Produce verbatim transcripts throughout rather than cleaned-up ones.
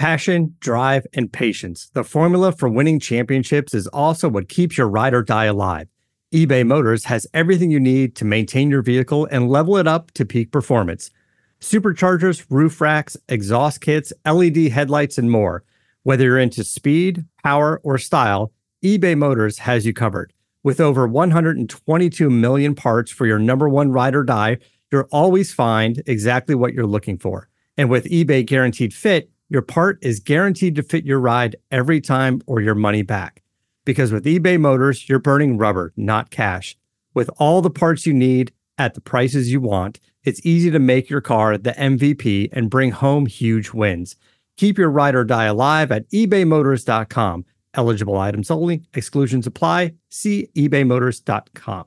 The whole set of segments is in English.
Passion, drive, and patience. The formula for winning championships is also what keeps your ride or die alive. eBay Motors has everything you need to maintain your vehicle and level it up to peak performance. Superchargers, roof racks, exhaust kits, L E D headlights, and more. Whether you're into speed, power, or style, eBay Motors has you covered. With over one hundred twenty-two million parts for your number one ride or die, you'll always find exactly what you're looking for. And with eBay Guaranteed Fit, your part is guaranteed to fit your ride every time or your money back. Because with eBay Motors, you're burning rubber, not cash. With all the parts you need at the prices you want, it's easy to make your car the M V P and bring home huge wins. Keep your ride or die alive at ebay motors dot com. Eligible items only. Exclusions apply. See ebay motors dot com.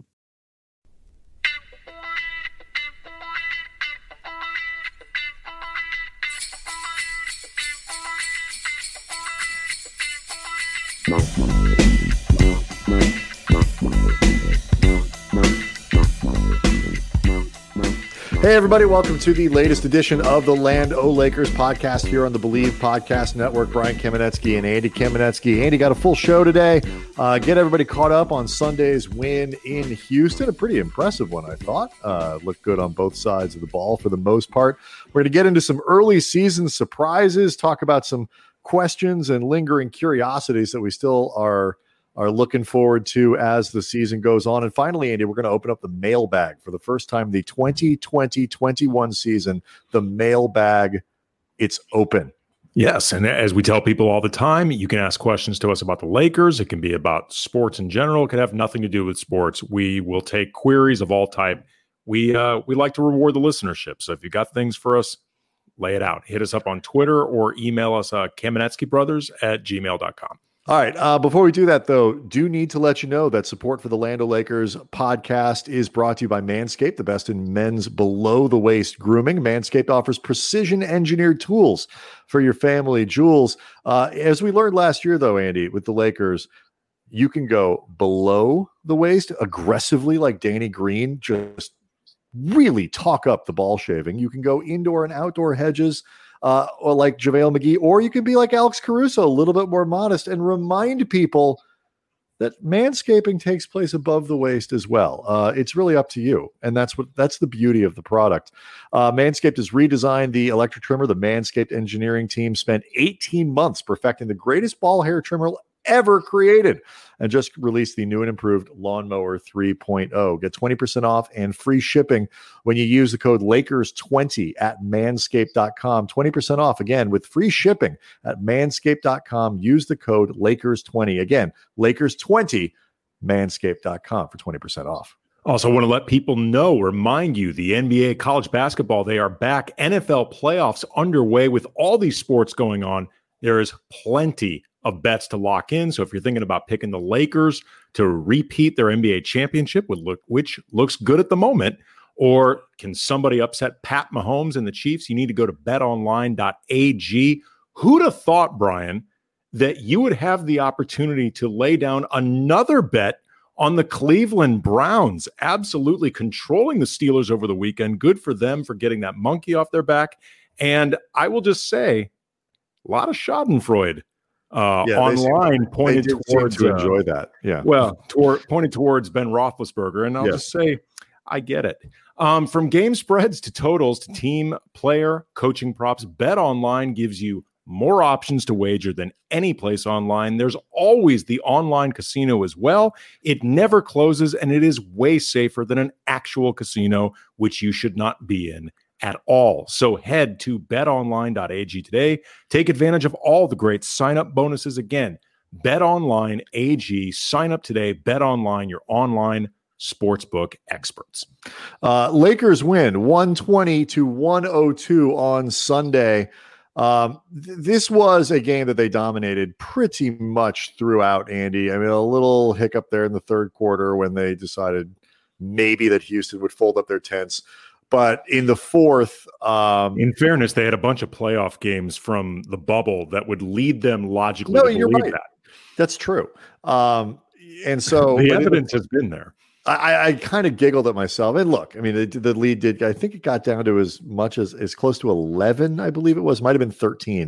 Hey, everybody. Welcome to the latest edition of the Land O Lakers podcast here on the Believe Podcast Network. Brian Kamenetsky and Andy Kamenetsky. Andy got a full show today. Uh, get everybody caught up on Sunday's win in Houston. A pretty impressive one, I thought. Uh, looked good on both sides of the ball for the most part. We're going to get into some early season surprises, talk about some questions and lingering curiosities that we still are are looking forward to as the season goes on. And finally, Andy, we're going to open up the mailbag for the first time, the twenty twenty twenty-one season. The mailbag, it's open. Yes, and as we tell people all the time, you can ask questions to us about the Lakers. It can be about sports in general. It could have nothing to do with sports. We will take queries of all type. We uh, we like to reward the listenership. So if you got things for us, lay it out. Hit us up on Twitter or email us uh, kamenetsky at gmail dot com. All right. Uh, before we do that, though, do need to let you know that support for the Land O Lakers podcast is brought to you by Manscaped, the best in men's below-the-waist grooming. Manscaped offers precision-engineered tools for your family jewels. Uh, as we learned last year, though, Andy, with the Lakers, you can go below the waist aggressively like Danny Green, just really talk up the ball shaving. You can go indoor and outdoor hedges, Uh, or like JaVale McGee, or you can be like Alex Caruso, a little bit more modest, and remind people that manscaping takes place above the waist as well. Uh, it's really up to you, and that's what that's the beauty of the product. Uh, Manscaped has redesigned the electric trimmer. The Manscaped engineering team spent eighteen months perfecting the greatest ball hair trimmer ever created, and just released the new and improved Lawnmower three point oh. Get twenty percent off and free shipping when you use the code Lakers twenty at manscaped dot com. twenty percent off, again, with free shipping at manscaped dot com. Use the code Lakers twenty. Again, Lakers twenty, manscaped dot com for twenty percent off. Also want to let people know, remind you, the N B A, college basketball, they are back. N F L playoffs underway. With all these sports going on, there is plenty of bets to lock in. So if you're thinking about picking the Lakers to repeat their N B A championship, which looks good at the moment, or can somebody upset Pat Mahomes and the Chiefs, you need to go to bet online dot a g. Who'd have thought, Brian, that you would have the opportunity to lay down another bet on the Cleveland Browns, absolutely controlling the Steelers over the weekend? Good for them for getting that monkey off their back. And I will just say, a lot of Schadenfreude uh, yeah, online seem, pointed towards to uh, enjoy that. Yeah. Well, toward, pointed towards Ben Roethlisberger. And I'll yes. just say, I get it. Um, from game spreads to totals to team, player, coaching props, BetOnline gives you more options to wager than any place online. There's always the online casino as well. It never closes, and it is way safer than an actual casino, which you should not be in at all. So head to bet online dot a g today. Take advantage of all the great sign-up bonuses. Again, BetOnline dot a g. Sign up today. BetOnline, your online sportsbook experts. Uh, Lakers win one twenty to one oh two on Sunday. Um, th- this was a game that they dominated pretty much throughout, Andy. I mean, a little hiccup there in the third quarter when they decided maybe that Houston would fold up their tents. But in the fourth, um, in fairness, they had a bunch of playoff games from the bubble that would lead them logically no, to you're believe right. that. That's true. Um, and so the evidence it, has been there. I, I kind of giggled at myself. And look, I mean, the, the lead did, I think it got down to as much as, as close to eleven, I believe it was, might have been thirteen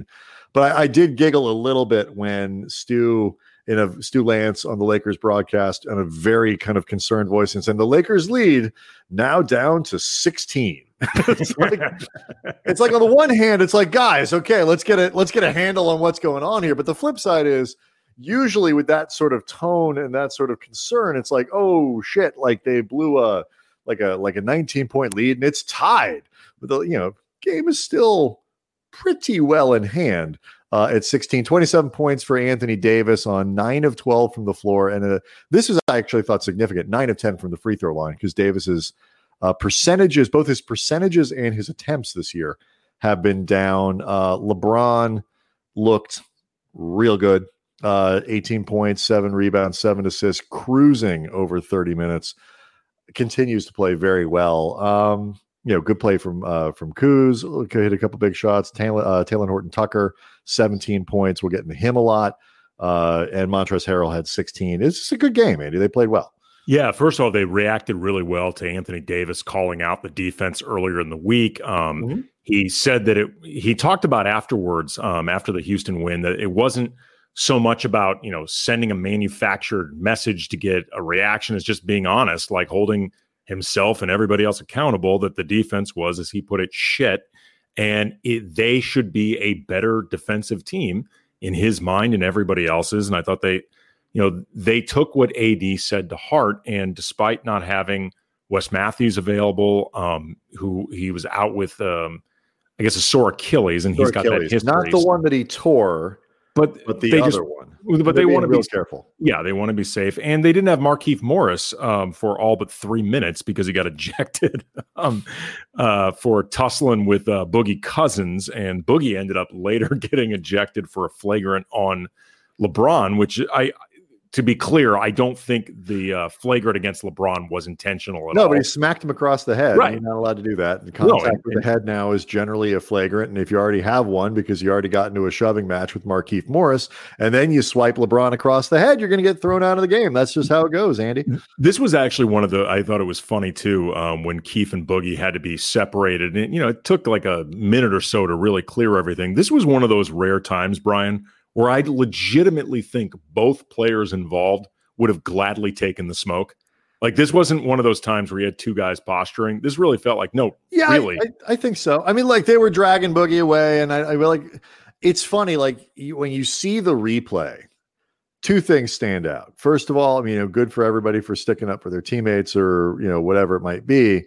But I, I did giggle a little bit when Stu in a Stu Lance on the Lakers broadcast in a very kind of concerned voice and saying the Lakers lead now down to sixteen. it's, like, it's like on the one hand, it's like, guys, okay, let's get it, let's get a handle on what's going on here. But the flip side is usually with that sort of tone and that sort of concern, it's like, oh shit, like they blew a like a like a nineteen point lead and it's tied. But the you know, game is still pretty well in hand. Uh, at sixteen, twenty-seven points for Anthony Davis on nine of twelve from the floor. And uh, this is, I actually thought, significant, nine of ten from the free throw line, because Davis's uh, percentages, both his percentages and his attempts this year have been down. Uh, LeBron looked real good. Uh, eighteen points, seven rebounds, seven assists, cruising over thirty minutes. Continues to play very well. Um, You know, good play from uh, from Kuz. Hit a couple big shots. Taylor, uh, Taylor Horton Tucker, seventeen points. We'll get into him a lot. Uh, and Montrezl Harrell had sixteen. It's just a good game, Andy. They played well. Yeah, first of all, they reacted really well to Anthony Davis calling out the defense earlier in the week. Um, mm-hmm. He said that it. He talked about afterwards, um, after the Houston win, that it wasn't so much about, you know, sending a manufactured message to get a reaction. It's just being honest, like holding himself and everybody else accountable, that the defense was, as he put it, shit. And it, they should be a better defensive team in his mind and everybody else's. And I thought they, you know, they took what A D said to heart. And despite not having Wes Matthews available, um, who he was out with, um, I guess, a sore Achilles, and sore he's got Achilles. That history. Not the one that he tore, but, but the they other just, one. But they want to be careful. Yeah, they want to be safe. And they didn't have Markieff Morris um, for all but three minutes because he got ejected um, uh, for tussling with uh, Boogie Cousins. And Boogie ended up later getting ejected for a flagrant on LeBron, which I, to be clear, I don't think the uh, flagrant against LeBron was intentional at no, all. No, but he smacked him across the head. Right. You're not allowed to do that. The contact no, and, with the head now is generally a flagrant. And if you already have one because you already got into a shoving match with Markieff Morris, and then you swipe LeBron across the head, you're going to get thrown out of the game. That's just how it goes, Andy. This was actually one of the, I thought it was funny too, um, when Keith and Boogie had to be separated. And, you know, it took like a minute or so to really clear everything. This was one of those rare times, Brian, where I legitimately think both players involved would have gladly taken the smoke. Like, this wasn't one of those times where you had two guys posturing. This really felt like, no, yeah, really. I, I, I think so. I mean, like, they were dragging Boogie away, and I, I like, it's funny, like, you, when you see the replay, two things stand out. First of all, I mean, you know, good for everybody for sticking up for their teammates or, you know, whatever it might be.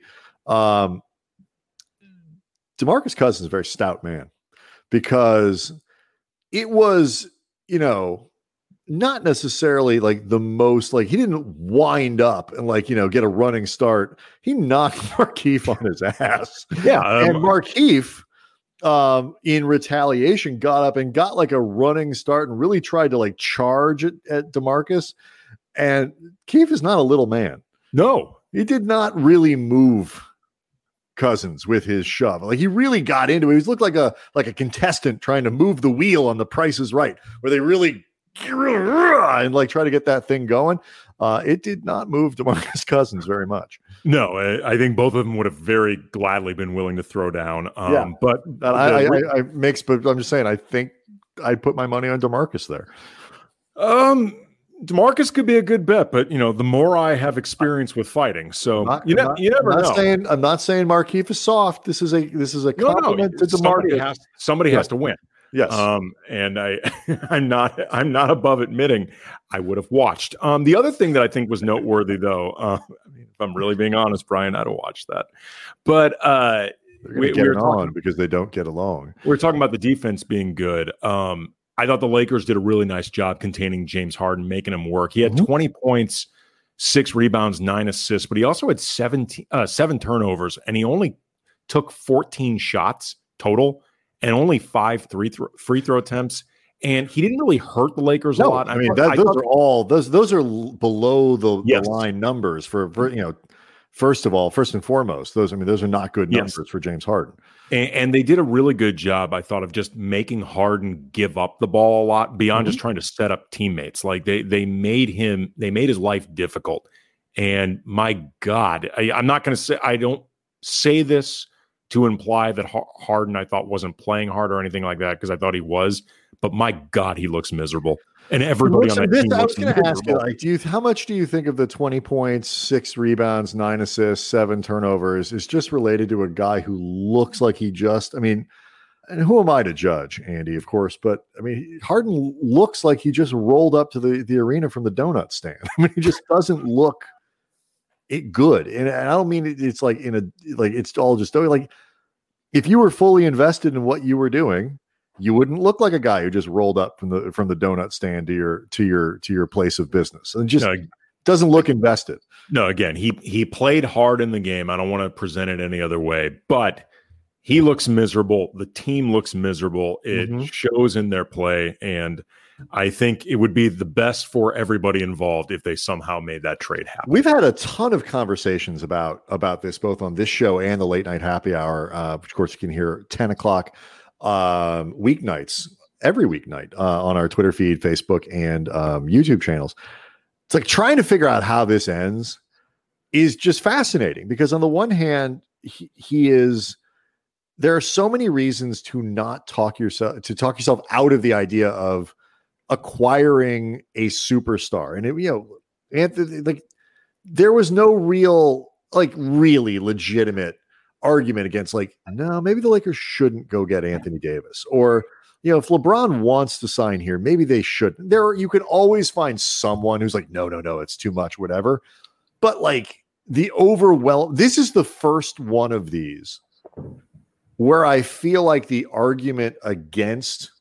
Um, DeMarcus Cousins is a very stout man, because it was, you know, not necessarily like the most, like, he didn't wind up and, like, you know, get a running start. He knocked Markieff on his ass. Yeah. Um, and Markieff, um, in retaliation, got up and got like a running start and really tried to like charge at, at DeMarcus. And Keefe is not a little man. No, he did not really move Cousins with his shove. Like, he really got into it. He looked like a, like a contestant trying to move the wheel on The Price is Right, where they really and like try to get that thing going. Uh, it did not move DeMarcus Cousins very much. No, I, I think both of them would have very gladly been willing to throw down. Um, yeah, but I, I, I, I mix, but I'm just saying, I think I'd put my money on DeMarcus there. Um, DeMarcus could be a good bet, but you know, the more I have experience with fighting, so not, you know, not, you never I'm not know. Saying, I'm not saying Markieff is soft. This is a this is a compliment no, no. to DeMarcus. Somebody has, somebody yeah. has to win. Yes. Um, and I, I'm not, I'm not above admitting I would have watched. Um, the other thing that I think was noteworthy, though, uh, I mean, if I'm really being honest, Brian, I'd have watched that. But uh, They're we, get we were talking, on because they don't get along. We we're talking about the defense being good. Um, I thought the Lakers did a really nice job containing James Harden, making him work. He had mm-hmm. twenty points, six rebounds, nine assists, but he also had seventeen, uh, seven turnovers, and he only took fourteen shots total. And only five three th- free throw attempts, and he didn't really hurt the Lakers no, a lot. I mean, that, I those thought, are all those those are below the, yes. the line numbers for, for you know. First of all, first and foremost, those I mean, those are not good numbers yes. for James Harden. And, and they did a really good job, I thought, of just making Harden give up the ball a lot beyond mm-hmm. just trying to set up teammates. Like they they made him, they made his life difficult. And my God, I, I'm not going to say I don't say this to imply that Harden, I thought, wasn't playing hard or anything like that, because I thought he was. But my God, he looks miserable. And everybody on that this, team I looks was going to ask you, miserable. like, do you how much do you think of the twenty points, six rebounds, nine assists, seven turnovers is just related to a guy who looks like he just, I mean, and who am I to judge, Andy, of course, but I mean, Harden looks like he just rolled up to the, the arena from the donut stand. I mean, he just doesn't look it good. And I don't mean it, it's like in a, like, it's all just like, if you were fully invested in what you were doing, you wouldn't look like a guy who just rolled up from the from the donut stand to your to your to your place of business, and just no, doesn't look invested. No, again, he he played hard in the game. I don't want to present it any other way, but he looks miserable. The team looks miserable. It mm-hmm. shows in their play, and I think it would be the best for everybody involved if they somehow made that trade happen. We've had a ton of conversations about about this, both on this show and the Late Night Happy Hour, uh, which of course you can hear ten o'clock. Um, weeknights, every weeknight uh, on our Twitter feed, Facebook, and um, YouTube channels. It's like trying to figure out how this ends is just fascinating, because on the one hand, he, he is, there are so many reasons to not talk yourself, to talk yourself out of the idea of acquiring a superstar. And it, you know, Anthony, like, there was no real, like, really legitimate argument against, like, no, maybe the Lakers shouldn't go get Anthony Davis, or, you know, if LeBron wants to sign here, maybe they shouldn't. There, you can always find someone who's like, no, no, no, it's too much, whatever. But like the overwhelm, this is the first one of these where I feel like the argument against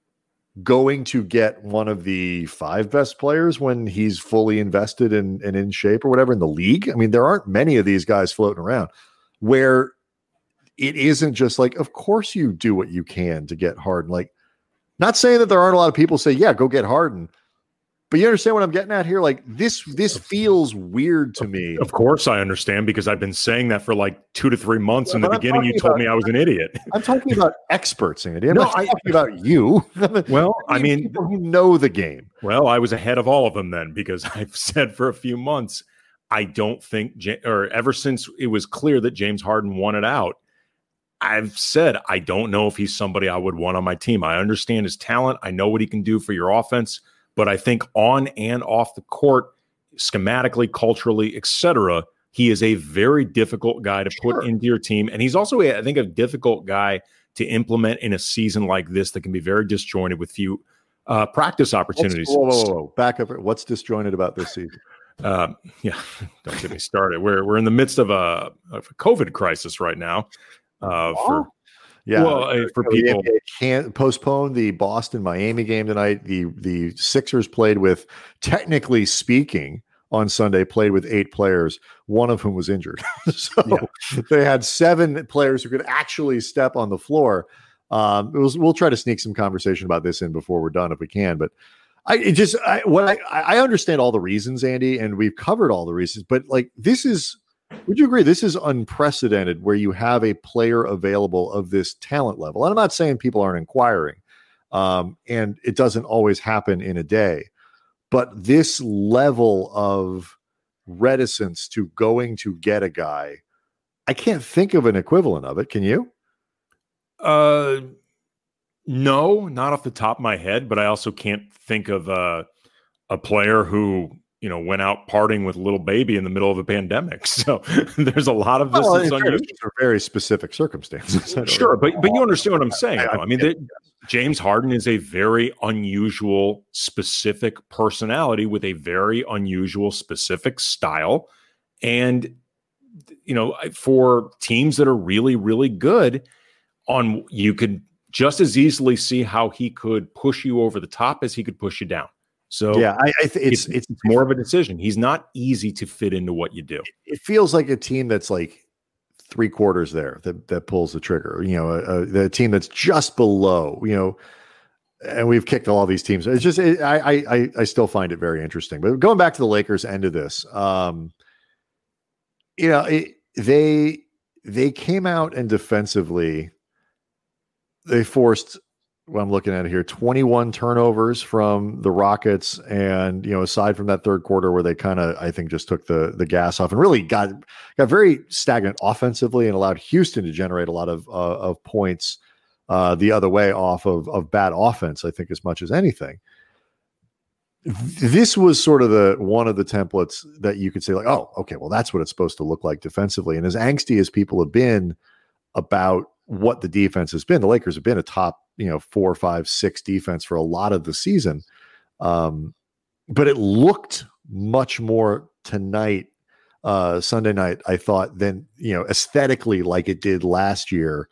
going to get one of the five best players when he's fully invested in and in shape or whatever in the league. I mean, there aren't many of these guys floating around where it isn't just like, of course you do what you can to get Harden. Like, not saying that there aren't a lot of people say, yeah, go get Harden, but you understand what I'm getting at here? Like, this, this feels weird to me. Of course I understand, because I've been saying that for like two to three months. Yeah, in the beginning, you told about, me I was an idiot. I'm talking about experts, Andy. I'm no, not I, talking about you. Well, I mean, people who know the game. Well, I was ahead of all of them then, because I've said for a few months, I don't think, or ever since it was clear that James Harden wanted out, I've said, I don't know if he's somebody I would want on my team. I understand his talent. I know what he can do for your offense, but I think on and off the court, schematically, culturally, et cetera, he is a very difficult guy to sure. put into your team. And he's also, I think, a difficult guy to implement in a season like this that can be very disjointed with few uh, practice opportunities. Whoa, whoa, whoa, whoa. Back up. What's disjointed about this season? Uh, yeah, don't get me started. We're we're in the midst of a, of a COVID crisis right now. Uh, for yeah, well, uh, for people can't postpone the Boston Miami game tonight. The the Sixers played with, technically speaking, on Sunday played with eight players, one of whom was injured. so yeah. They had seven players who could actually step on the floor. Um, it was, we'll try to sneak some conversation about this in before we're done if we can, but. I it just I what I I understand all the reasons, Andy, and we've covered all the reasons, but like, this is, would you agree this is unprecedented where you have a player available of this talent level? And I'm not saying people aren't inquiring, um, and it doesn't always happen in a day, but this level of reticence to going to get a guy, I can't think of an equivalent of it. Can you? Uh. No, not off the top of my head, but I also can't think of uh, a player who, you know, went out partying with little baby in the middle of a pandemic. So there's a lot of this well, that's unusual. For very specific circumstances. Sure, but but you understand what I'm saying. I, I mean, the, James Harden is a very unusual, specific personality with a very unusual, specific style. And, you know, for teams that are really, really good, on you could just as easily see how he could push you over the top as he could push you down. So yeah, I, I th- it's, it's it's more of a decision. He's not easy to fit into what you do. It feels like a team that's like three quarters there that that pulls the trigger. You know, a, a, the team that's just below. You know, and we've kicked all these teams. It's just it, I I I still find it very interesting. But going back to the Lakers end of this, um, you know, it, they they came out and defensively. They forced what I'm looking at here, twenty-one turnovers from the Rockets. And, you know, aside from that third quarter where they kind of, I think, just took the the gas off and really got got very stagnant offensively and allowed Houston to generate a lot of uh, of points uh, the other way off of, of bad offense, I think, as much as anything. This was sort of the one of the templates that you could say, like, oh, okay, well, that's what it's supposed to look like defensively. And as angsty as people have been about what the defense has been, the Lakers have been a top, you know, four, five, six defense for a lot of the season. Um, but it looked much more tonight, uh, Sunday night, I thought, than, you know, aesthetically like it did last year,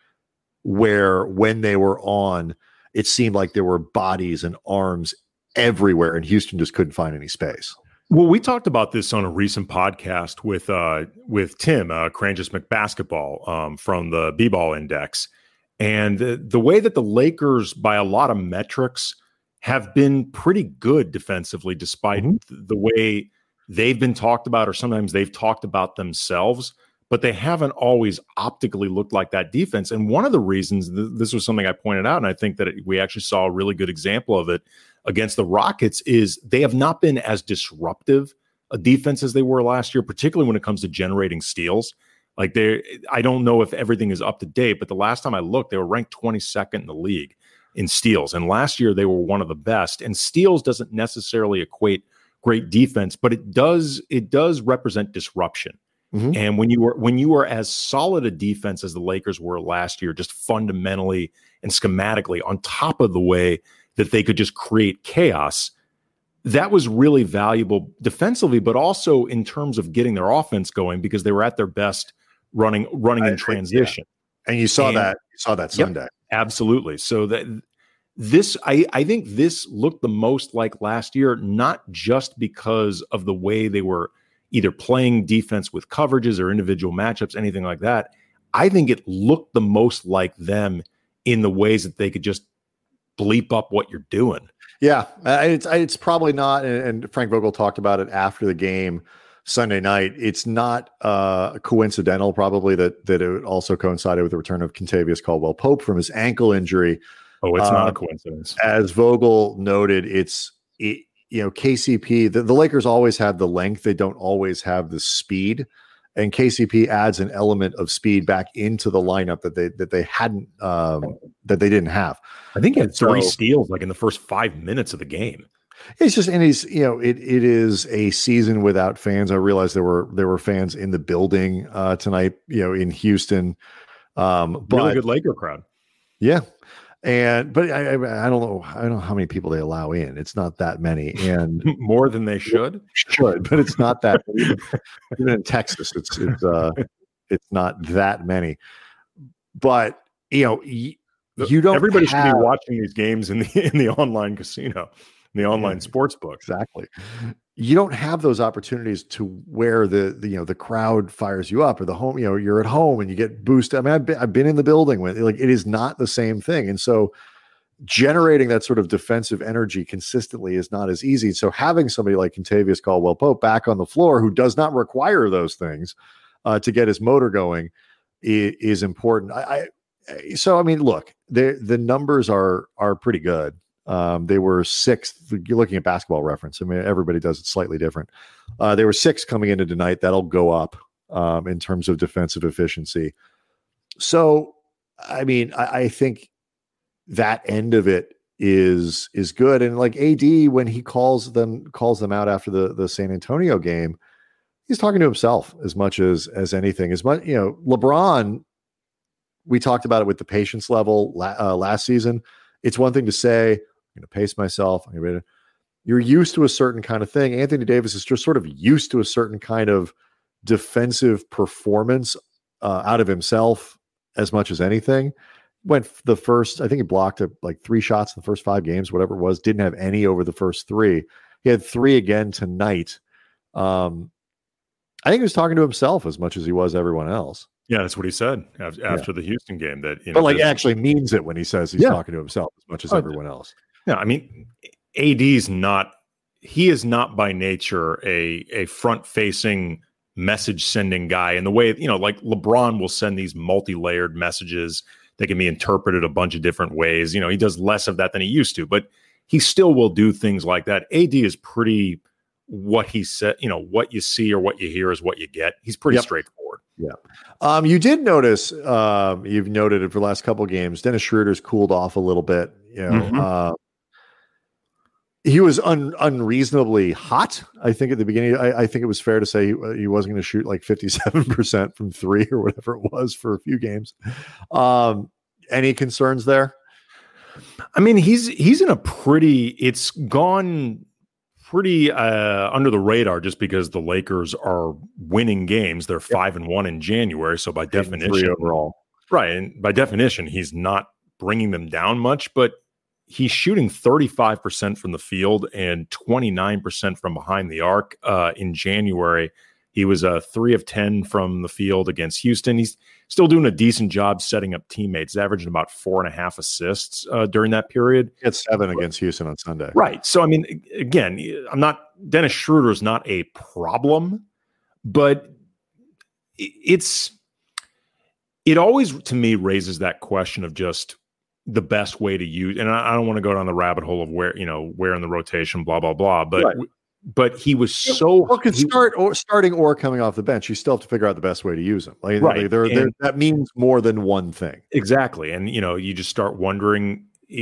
where when they were on, it seemed like there were bodies and arms everywhere and Houston just couldn't find any space. Well, we talked about this on a recent podcast with uh, with Tim uh, Cranges McBasketball um, from the B-Ball Index, and the, the way that the Lakers, by a lot of metrics, have been pretty good defensively, despite mm-hmm. th- the way they've been talked about, or sometimes they've talked about themselves, but they haven't always optically looked like that defense. And one of the reasons, th- this was something I pointed out, and I think that it, we actually saw a really good example of it against the Rockets, is they have not been as disruptive a defense as they were last year, particularly when it comes to generating steals. Like they, I don't know if everything is up to date, but the last time I looked, they were ranked twenty-second in the league in steals. And last year they were one of the best. And steals doesn't necessarily equate great defense, but it does, it does represent disruption. Mm-hmm. And when you were, when you were as solid a defense as the Lakers were last year, just fundamentally and schematically, on top of the way that they could just create chaos, that was really valuable defensively, but also in terms of getting their offense going, because they were at their best running running in transition. Yeah. And you saw and, that you saw that Sunday. Yep, absolutely. So that this, I, I think this looked the most like last year, not just because of the way they were either playing defense with coverages or individual matchups, anything like that. I think it looked the most like them in the ways that they could just bleep up what you're doing. Yeah, it's it's probably not, and Frank Vogel talked about it after the game Sunday night. It's not uh, coincidental, probably, that that it also coincided with the return of Kentavious Caldwell-Pope from his ankle injury. Oh, it's uh, not a coincidence. As Vogel noted, it's it, you know, K C P. The, the Lakers always have the length; they don't always have the speed. And K C P adds an element of speed back into the lineup that they that they hadn't um, that they didn't have. I think he had three so, steals like in the first five minutes of the game. It's just, and he's, you know, it it is a season without fans. I realized there were there were fans in the building uh, tonight, you know, in Houston. Um, but really good Laker crowd. Yeah. And but I, I I don't know I don't know how many people they allow in. It's not that many, and more than they should. Should, but it's not that many. Even, even in Texas, it's it's uh it's not that many. But you know, you, you don't. Everybody have, should be watching these games in the in the online casino, in the online yeah, sports book. Exactly. You don't have those opportunities to where the, the, you know, the crowd fires you up, or the home, you know, you're at home and you get boosted. I mean, I've been, I've been in the building with, like, it is not the same thing. And so generating that sort of defensive energy consistently is not as easy. So having somebody like Kentavious Caldwell-Pope back on the floor, who does not require those things uh, to get his motor going, is, is important. I, I, so, I mean, look, the, the numbers are, are pretty good. Um, they were sixth. You're looking at Basketball Reference. I mean, everybody does it slightly different. Uh, they were six coming into tonight. That'll go up um, in terms of defensive efficiency. So, I mean, I, I think that end of it is is good. And like A D, when he calls them calls them out after the the San Antonio game, he's talking to himself as much as as anything. As much, you know, LeBron. We talked about it with the patience level la- uh, last season. It's one thing to say, I'm going to pace myself. I'm gonna, you're used to a certain kind of thing. Anthony Davis is just sort of used to a certain kind of defensive performance uh, out of himself as much as anything. Went the first, I think he blocked a, like three shots in the first five games, whatever it was. Didn't have any over the first three. He had three again tonight. Um, I think he was talking to himself as much as he was everyone else. Yeah, that's what he said after, yeah. after the Houston game. That, you know, but like actually means it when he says he's yeah. talking to himself as much as oh, everyone else. Yeah, I mean, A D's not. He is not by nature a a front facing message sending guy in the way, you know, like LeBron will send these multi layered messages they can be interpreted a bunch of different ways. You know, he does less of that than he used to, but he still will do things like that. A D is pretty what he said, you know, what you see or what you hear is what you get. He's pretty Yep. straightforward. Yeah. Um, you did notice, um, you've noted it for the last couple of games, Dennis Schroeder's cooled off a little bit. You know, Mhm. uh, he was un, unreasonably hot. I think at the beginning, I, I think it was fair to say he, he wasn't going to shoot like fifty-seven percent from three or whatever it was for a few games. Um, any concerns there? I mean, he's he's in a pretty, it's gone pretty uh, under the radar just because the Lakers are winning games. They're five and one in January. So by definition, Three overall. right. And by definition, he's not bringing them down much, but he's shooting thirty-five percent from the field and twenty-nine percent from behind the arc. Uh, in January, he was a uh, three of ten from the field against Houston. He's still doing a decent job setting up teammates, averaging about four and a half assists uh, during that period. He had seven against Houston on Sunday. Right. So, I mean, again, I'm not, Dennis Schroeder is not a problem, but it's, it always, to me, raises that question of just the best way to use, and I, I don't want to go down the rabbit hole of where, you know, where in the rotation, blah, blah, blah, but Right. But he was so or could he, start or starting or coming off the bench. You still have to figure out the best way to use him. Like, Right. like there, there, that means more than one thing. Exactly. And you know, you just start wondering,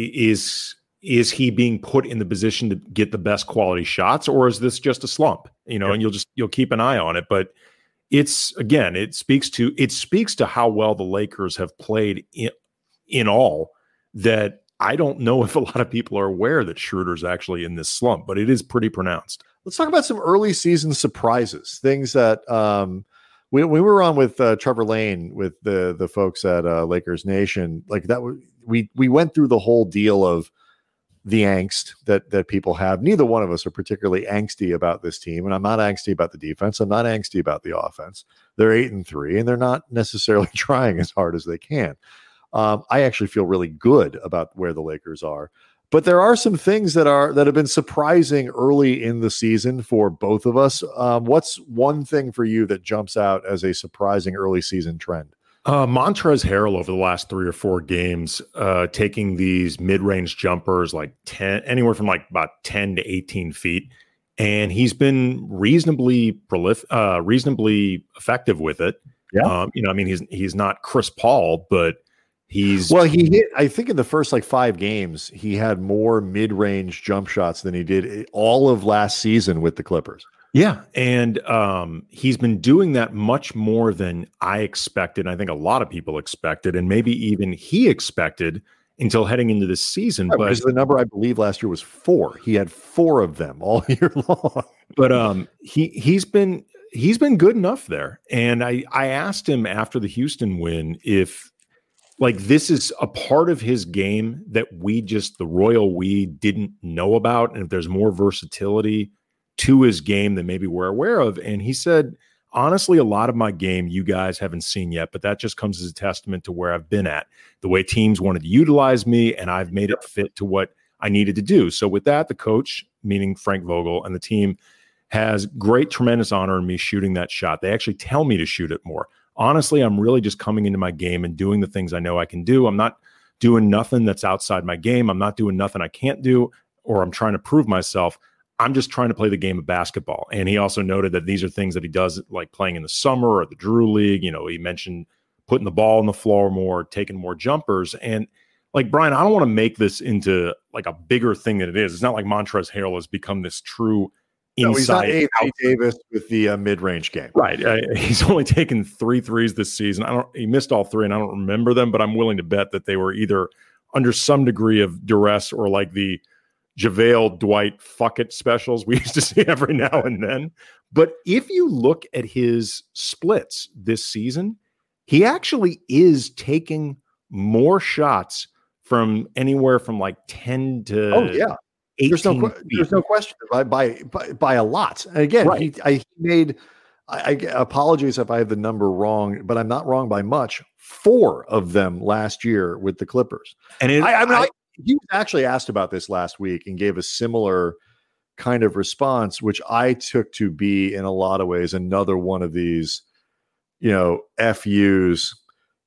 is is he being put in the position to get the best quality shots, or is this just a slump? You know, Yeah. and you'll just you'll keep an eye on it. But it's again, it speaks to it speaks to how well the Lakers have played in in all, that I don't know if a lot of people are aware that Schroeder's actually in this slump, but it is pretty pronounced. Let's talk about some early season surprises, things that um, we, we were on with uh, Trevor Lane with the the folks at uh, Lakers Nation. Like that, w- we we went through the whole deal of the angst that that people have. Neither one of us are particularly angsty about this team, and I'm not angsty about the defense. I'm not angsty about the offense. They're eight and three, and they're not necessarily trying as hard as they can. Um, I actually feel really good about where the Lakers are. But there are some things that are that have been surprising early in the season for both of us. Um, what's one thing for you that jumps out as a surprising early season trend? Uh, Montrezl Harrell over the last three or four games, uh, taking these mid-range jumpers like ten, anywhere from like about ten to eighteen feet, and he's been reasonably prolific, uh, reasonably effective with it. Yeah, um, you know, I mean, he's he's not Chris Paul, but he's well, he hit, I think in the first like five games, he had more mid-range jump shots than he did all of last season with the Clippers. Yeah. And um, he's been doing that much more than I expected. I think a lot of people expected, and maybe even he expected until heading into this season. Right, but because the number I believe last year was four. He had four of them all year long. But um, he he's been he's been good enough there. And I I asked him after the Houston win if, like, this is a part of his game that we just, the royal we, didn't know about, and if there's more versatility to his game than maybe we're aware of. And he said, honestly, a lot of my game you guys haven't seen yet, but that just comes as a testament to where I've been at, the way teams wanted to utilize me, and I've made it fit to what I needed to do. So with that, the coach, meaning Frank Vogel, and the team has great, tremendous honor in me shooting that shot. They actually tell me to shoot it more. Honestly, I'm really just coming into my game and doing the things I know I can do. I'm not doing nothing that's outside my game. I'm not doing nothing I can't do, or I'm trying to prove myself. I'm just trying to play the game of basketball. And he also noted that these are things that he does, like playing in the summer or the Drew League. You know, he mentioned putting the ball on the floor more, taking more jumpers. And like, Brian, I don't want to make this into like a bigger thing than it is. It's not like Montrezl Harrell has become this true No, he's not inside Anthony Davis with the uh, mid-range game. Right. Uh, he's only taken three threes this season. I don't. He missed all three, and I don't remember them, but I'm willing to bet that they were either under some degree of duress or like the JaVale Dwight fuck it specials we used to see every now and then. But if you look at his splits this season, he actually is taking more shots from anywhere from like ten to Oh yeah. There's no, feet. there's no question by, by, by, by a lot. And again, Right. he, I, he made, I, I apologize if I have the number wrong, but I'm not wrong by much. Four of them last year with the Clippers. And it, I, I mean, I- I, he was actually asked about this last week and gave a similar kind of response, which I took to be in a lot of ways another one of these, you know, F U's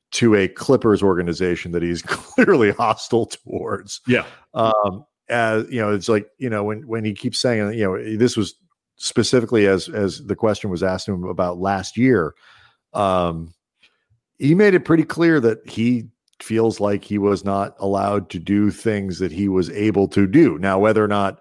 to a Clippers organization that he's clearly hostile towards. Yeah. Um, as you know, it's like, you know, when, when he keeps saying, you know, this was specifically as, as the question was asked him about last year. Um, he made it pretty clear that he feels like he was not allowed to do things that he was able to do. Now, whether or not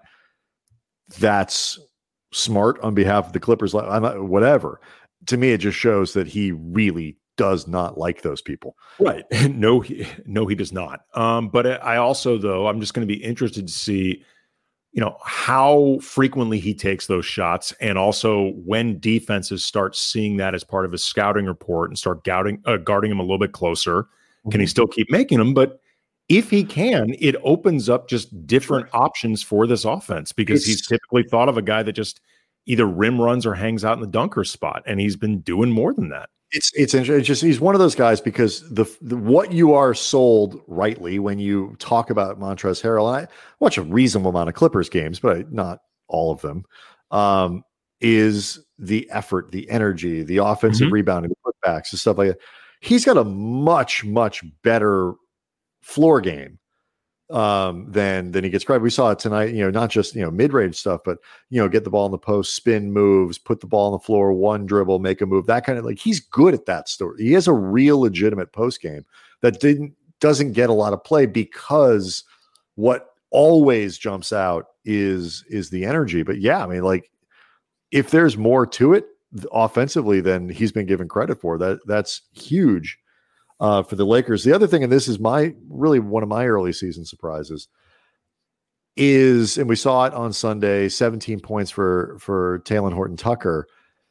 that's smart on behalf of the Clippers, I'm not, whatever, to me, it just shows that he really does not like those people. Right. No, he, no, he does not. Um, but I also, though, I'm just going to be interested to see, you know, how frequently he takes those shots, and also when defenses start seeing that as part of his scouting report and start guarding, uh, guarding him a little bit closer. Mm-hmm. Can he still keep making them? But if he can, it opens up just different sure. options for this offense, because it's, he's typically thought of a guy that just either rim runs or hangs out in the dunker spot, and he's been doing more than that. It's it's interesting. It's just he's one of those guys, because the, the what you are sold rightly when you talk about Montrezl Harrell, and I watch a reasonable amount of Clippers games, but not all of them, um, is the effort, the energy, the offensive mm-hmm. rebounding, the putbacks, and stuff like that. He's got a much much better floor game um than than he gets credit. We saw it tonight, you know, not just, you know, mid-range stuff, but, you know, get the ball in the post, spin moves, put the ball on the floor, one dribble, make a move, that kind of, like, he's good at that story. He has a real legitimate post game that didn't doesn't get a lot of play, because what always jumps out is is the energy. But yeah, I mean, like, if there's more to it offensively than he's been given credit for, that that's huge Uh, for the Lakers. The other thing, and this is my really one of my early season surprises, is, and we saw it on Sunday, seventeen points for for Talen Horton-Tucker.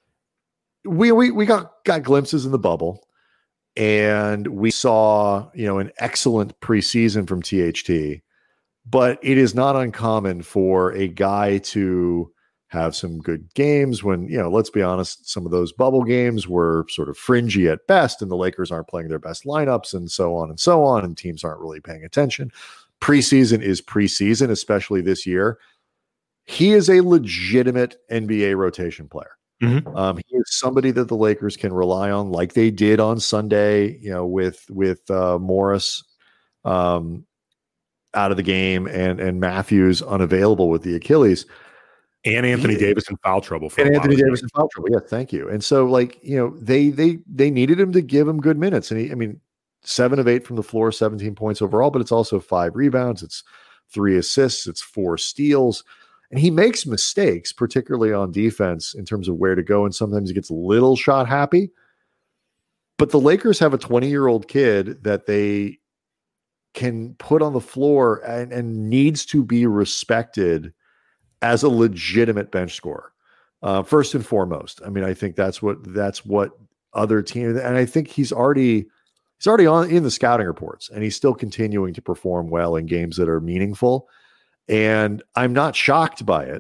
We we we got got glimpses in the bubble, and we saw, you know, an excellent preseason from T H T, but it is not uncommon for a guy to have some good games when, you know, let's be honest, some of those bubble games were sort of fringy at best, and the Lakers aren't playing their best lineups, and so on and so on, and teams aren't really paying attention. Preseason is preseason, especially this year. He is a legitimate N B A rotation player. Mm-hmm. Um, he is somebody that the Lakers can rely on, like they did on Sunday, you know, with with uh, Morris um, out of the game and and Matthews unavailable with the Achilles. And Anthony yeah. Davis in foul trouble. For and Anthony Davis in foul trouble. Yeah, thank you. And so, like, you know, they they they needed him to give him good minutes. And he, I mean, seven of eight from the floor, seventeen points overall, but it's also five rebounds, it's three assists, it's four steals. And he makes mistakes, particularly on defense, in terms of where to go. And sometimes he gets a little shot happy. But the Lakers have a twenty-year-old kid that they can put on the floor and, and needs to be respected as a legitimate bench scorer, uh, first and foremost. I mean, I think that's what that's what other teams, and I think he's already he's already on in the scouting reports, and he's still continuing to perform well in games that are meaningful. And I'm not shocked by it,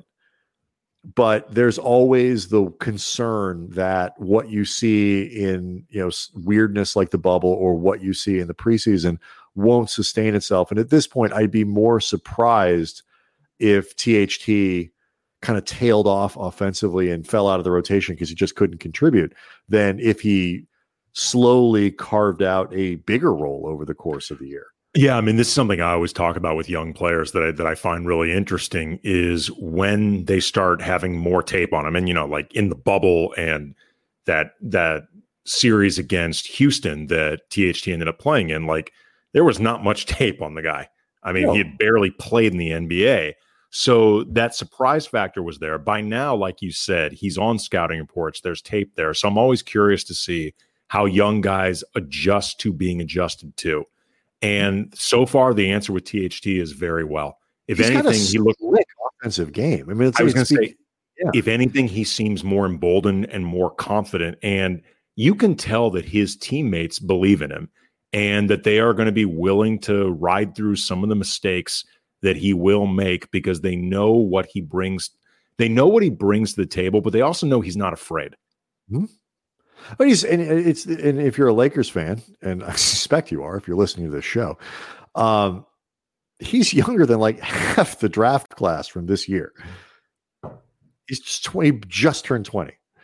but there's always the concern that what you see in, you know, weirdness like the bubble, or what you see in the preseason, won't sustain itself. And at this point, I'd be more surprised if T H T kind of tailed off offensively and fell out of the rotation because he just couldn't contribute, than if he slowly carved out a bigger role over the course of the year. Yeah, I mean, this is something I always talk about with young players that I, that I find really interesting, is when they start having more tape on them. And, you know, like in the bubble and that that series against Houston that T H T ended up playing in, like, there was not much tape on the guy. I mean, no. He had barely played in the N B A. So that surprise factor was there. By now, like you said, he's on scouting reports. There's tape there. So I'm always curious to see how young guys adjust to being adjusted to. And so far, the answer with T H T is very well. If he's anything, he looked slick offensive game. I mean, it's, I was going to say, yeah. if anything, he seems more emboldened and more confident. And you can tell that his teammates believe in him, and that they are going to be willing to ride through some of the mistakes that he will make, because they know what he brings. They know what he brings to the table, but they also know he's not afraid. Mm-hmm. But he's, and it's, and if you're a Lakers fan, and I suspect you are, if you're listening to this show, um, he's younger than like half the draft class from this year. He's just twenty, just turned twenty.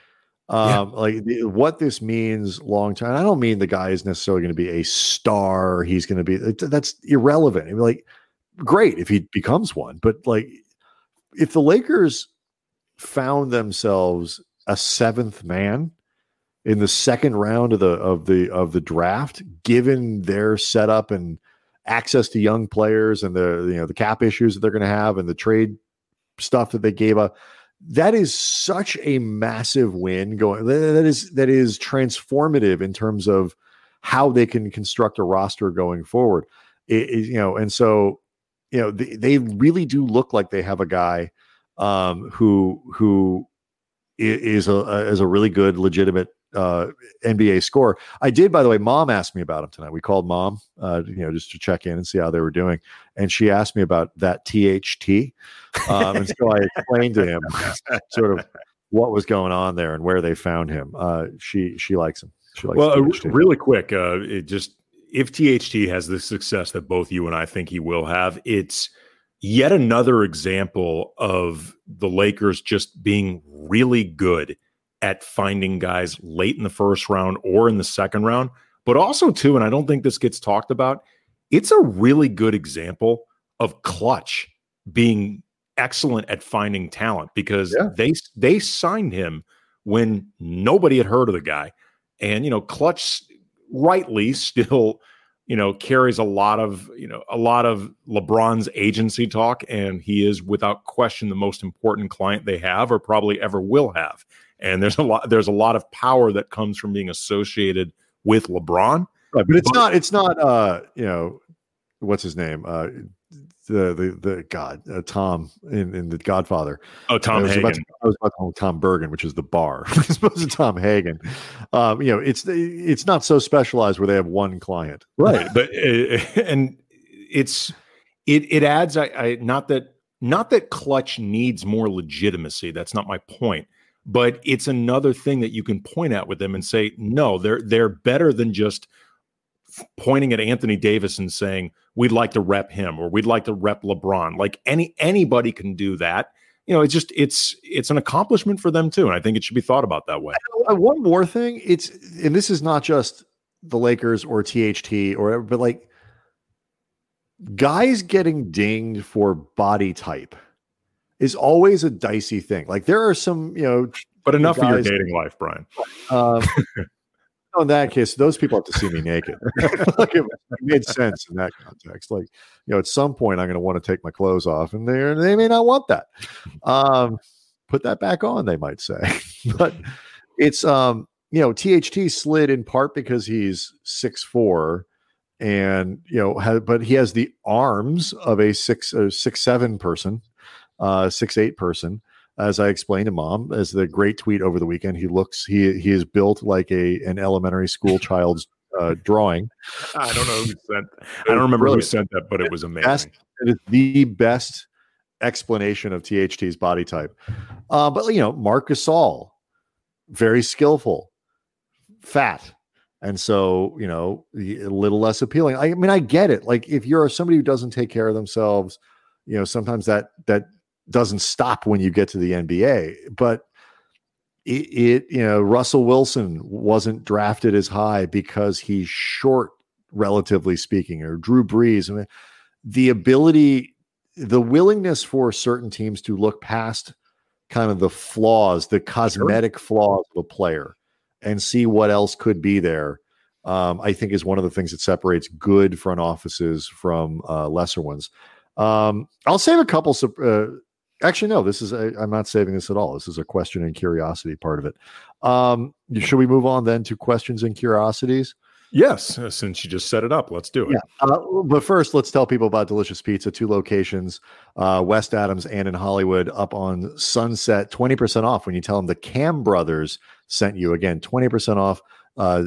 Um, Yeah. like the, what this means long term. I don't mean the guy is necessarily going to be a star. He's going to be that's irrelevant. I mean, like, great if he becomes one, but like, if the Lakers found themselves a seventh man in the second round of the of the of the draft, given their setup and access to young players and the you know the cap issues that they're going to have and the trade stuff that they gave up. That is such a massive win going. That is that is transformative in terms of how they can construct a roster going forward. It, it, you know, and so you know they, they really do look like they have a guy um, who who is a is a really good, legitimate uh, N B A scorer. I did, by the way. Mom asked me about him tonight. We called Mom, uh, you know, just to check in and see how they were doing, and she asked me about that T H T. Um, and so I explained to him sort of what was going on there and where they found him. Uh, she she likes him. She likes well, uh, T H T. Really quick, uh, it just if T H T has the success that both you and I think he will have, it's yet another example of the Lakers just being really good at finding guys late in the first round or in the second round, but also too, and I don't think this gets talked about, it's a really good example of Klutch being excellent at finding talent because yeah. they they signed him when nobody had heard of the guy. And, you know, Klutch rightly still, you know, carries a lot of, you know, a lot of LeBron's agency talk, and he is without question the most important client they have or probably ever will have. And there's a lot there's a lot of power that comes from being associated with LeBron. Right, but it's but, not it's not uh, you know, what's his name? Uh The the the God uh, Tom in, in the Godfather. Oh, Tom I Hagen. To, I was about to call Tom Bergen, which is the bar. As opposed to Tom Hagen. Um, you know, it's it's not so specialized where they have one client, right? But uh, and it's it it adds. I, I not that not that Klutch needs more legitimacy. That's not my point. But it's another thing that you can point at with them and say, no, they're they're better than just pointing at Anthony Davis and saying, we'd like to rep him or we'd like to rep LeBron. Like any anybody can do that. You know, it's just it's it's an accomplishment for them too. And I think it should be thought about that way. One more thing, it's and this is not just the Lakers or T H T or whatever, but like guys getting dinged for body type is always a dicey thing. Like there are some, you know, but enough guys, of your dating life, Brian. Um, in that case, those people have to see me naked. Like it made sense in that context. Like, you know, at some point I'm going to want to take my clothes off, and they they may not want that. Um, put that back on, they might say. But it's um, you know, T H T slid in part because he's six four, and you know, ha- but he has the arms of a six uh, six seven person, uh, six eight person. As I explained to Mom, as the great tweet over the weekend, he looks he he is built like a an elementary school child's uh, drawing. I don't know who sent. I don't remember Brilliant. who sent that, but it was amazing. Best, it is the best explanation of T H T's body type. Uh, but you know, Marc Gasol, very skillful, fat, and so you know a little less appealing. I mean, I get it. Like if you're somebody who doesn't take care of themselves, you know, sometimes that that. doesn't stop when you get to the N B A, but it, it, you know, Russell Wilson wasn't drafted as high because he's short, relatively speaking, or Drew Brees. I mean, the ability, the willingness for certain teams to look past kind of the flaws, the cosmetic sure. flaws of a player and see what else could be there. Um, I think is one of the things that separates good front offices from uh, lesser ones. Um, I'll save a couple, uh, Actually, no, this is, a, I'm not saving this at all. This is a question and curiosity part of it. Um, should we move on then to questions and curiosities? Yes. Uh, since you just set it up, let's do it. Yeah. Uh, but first, let's tell people about Delicious Pizza, two locations, uh, West Adams and in Hollywood up on Sunset, twenty percent off when you tell them the Cam Brothers sent you. Again, twenty percent off uh,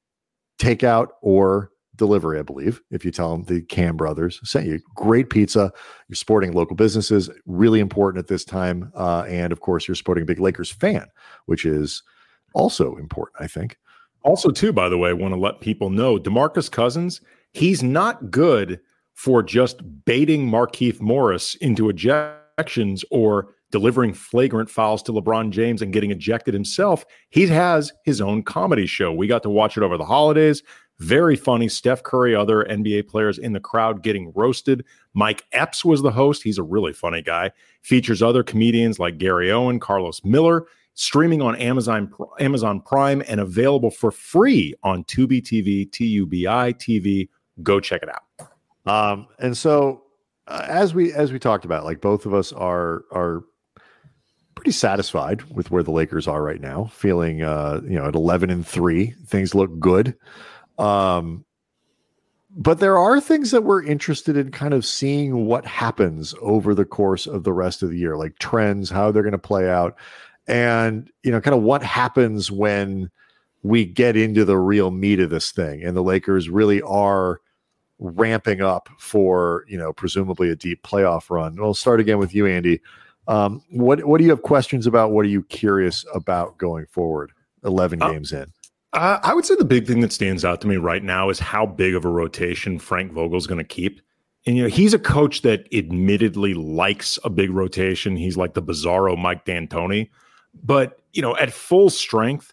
takeout or delivery, I believe, if you tell them the Cam Brothers sent you. Great pizza. You're supporting local businesses, really important at this time. Uh, and of course, you're supporting a big Lakers fan, which is also important, I think. Also, too, by the way, I want to let people know DeMarcus Cousins, he's not good for just baiting Markieff Morris into ejections or delivering flagrant fouls to LeBron James and getting ejected himself. He has his own comedy show. We got to watch it over the holidays. Very funny. Steph Curry, other N B A players in the crowd getting roasted. Mike Epps was the host. He's a really funny guy. Features other comedians like Gary Owen, Carlos Miller. Streaming on Amazon Amazon Prime and available for free on Tubi T V, T U B I T V. Go check it out. Um, and so uh, as we as we talked about, like both of us are are pretty satisfied with where the Lakers are right now. Feeling uh, you know, at eleven and three, things look good. Um, but there are things that we're interested in kind of seeing what happens over the course of the rest of the year, like trends, how they're going to play out. And, you know, kind of what happens when we get into the real meat of this thing and the Lakers really are ramping up for, you know, presumably a deep playoff run. We'll start again with you, Andy. Um, what, what do you have questions about? What are you curious about going forward? eleven uh, games in. Uh, I would say the big thing that stands out to me right now is how big of a rotation Frank Vogel's going to keep. And, you know, he's a coach that admittedly likes a big rotation. He's like the bizarro Mike D'Antoni. But, you know, at full strength,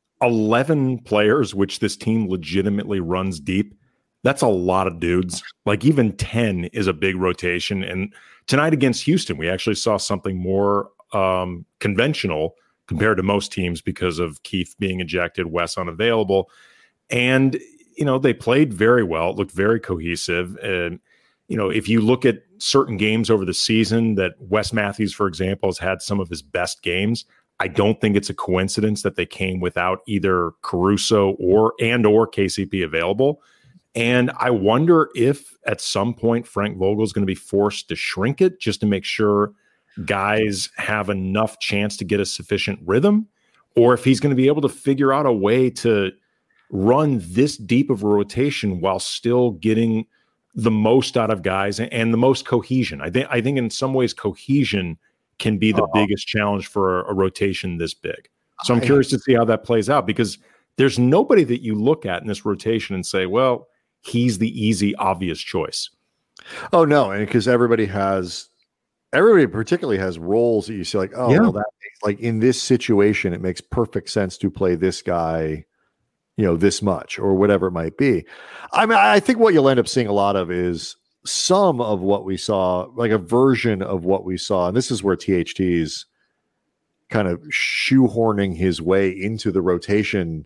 eleven players, which this team legitimately runs deep, that's a lot of dudes. Like even ten is a big rotation. And tonight against Houston, we actually saw something more um, conventional compared to most teams because of Keith being ejected, Wes unavailable. And, you know, they played very well. It looked very cohesive. And, you know, if you look at certain games over the season that Wes Matthews, for example, has had some of his best games, I don't think it's a coincidence that they came without either Caruso or and or K C P available. And I wonder if at some point Frank Vogel is going to be forced to shrink it just to make sure guys have enough chance to get a sufficient rhythm, or if he's going to be able to figure out a way to run this deep of a rotation while still getting the most out of guys and the most cohesion. I think I think in some ways cohesion can be the uh, biggest challenge for a, a rotation this big. So I'm I, curious to see how that plays out, because there's nobody that you look at in this rotation and say, well, he's the easy, obvious choice. Oh, no. And because everybody has, everybody particularly has roles that you see like, oh, yeah. well, that makes, like in this situation, it makes perfect sense to play this guy, you know, this much or whatever it might be. I mean, I think what you'll end up seeing a lot of is some of what we saw, like a version of what we saw. And this is where T H T's kind of shoehorning his way into the rotation.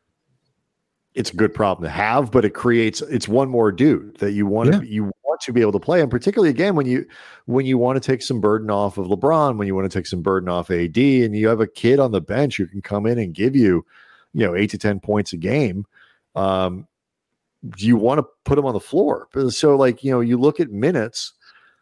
It's a good problem to have, but it creates, it's one more dude that you want to, yeah. you want to be able to play. And particularly again, when you, when you want to take some burden off of LeBron, when you want to take some burden off A D and you have a kid on the bench who can come in and give you, you know, eight to ten points a game. Um, you want to put him on the floor. So like, you know, you look at minutes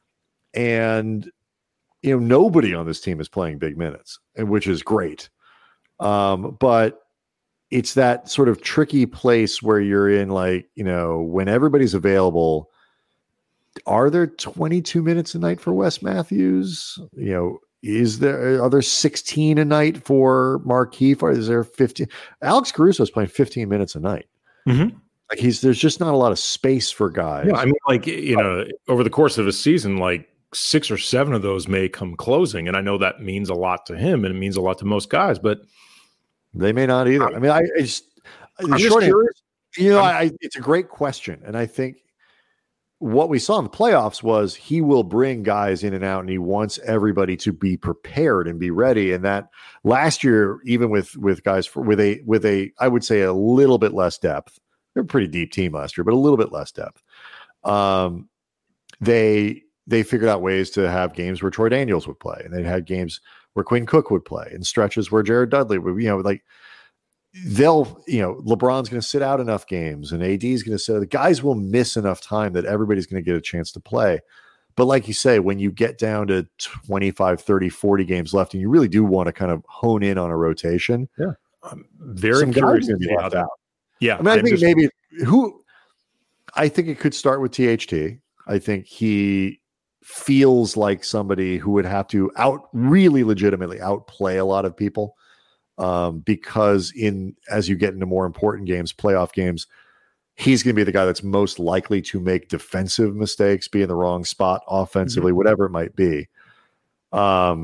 and, you know, nobody on this team is playing big minutes, and which is great. Um, but it's that sort of tricky place where you're in, like, you know, when everybody's available, are there twenty-two minutes a night for Wes Matthews? You know, is there, are there sixteen a night for Markieff? Or is there fifteen? Alex Caruso is playing fifteen minutes a night. Mm-hmm. Like he's, there's just not a lot of space for guys. Yeah. I mean, like, you know, over the course of a season, like six or seven of those may come closing. And I know that means a lot to him and it means a lot to most guys, but they may not either. I mean, I, I just, I'm just curious. Answer, you know, I, it's a great question. And I think what we saw in the playoffs was he will bring guys in and out, and he wants everybody to be prepared and be ready. And that last year, even with, with guys for, with a, with a, I would say a little bit less depth, they're a pretty deep team last year, but a little bit less depth. Um, they, they figured out ways to have games where Troy Daniels would play, and they had games where Quinn Cook would play, and stretches where Jared Dudley would, you know, like they'll, you know, LeBron's going to sit out enough games and A D is going to sit. The guys will miss enough time that everybody's going to get a chance to play. But like you say, when you get down to twenty-five, thirty, forty games left, and you really do want to kind of hone in on a rotation. Yeah. I'm very curious to be left out. Yeah. I mean, I I'm think just, maybe who, I think it could start with T H T. I think he feels like somebody who would have to out really legitimately outplay a lot of people. Um, because in, as you get into more important games, playoff games, he's going to be the guy that's most likely to make defensive mistakes, be in the wrong spot offensively, mm-hmm. whatever it might be. Um,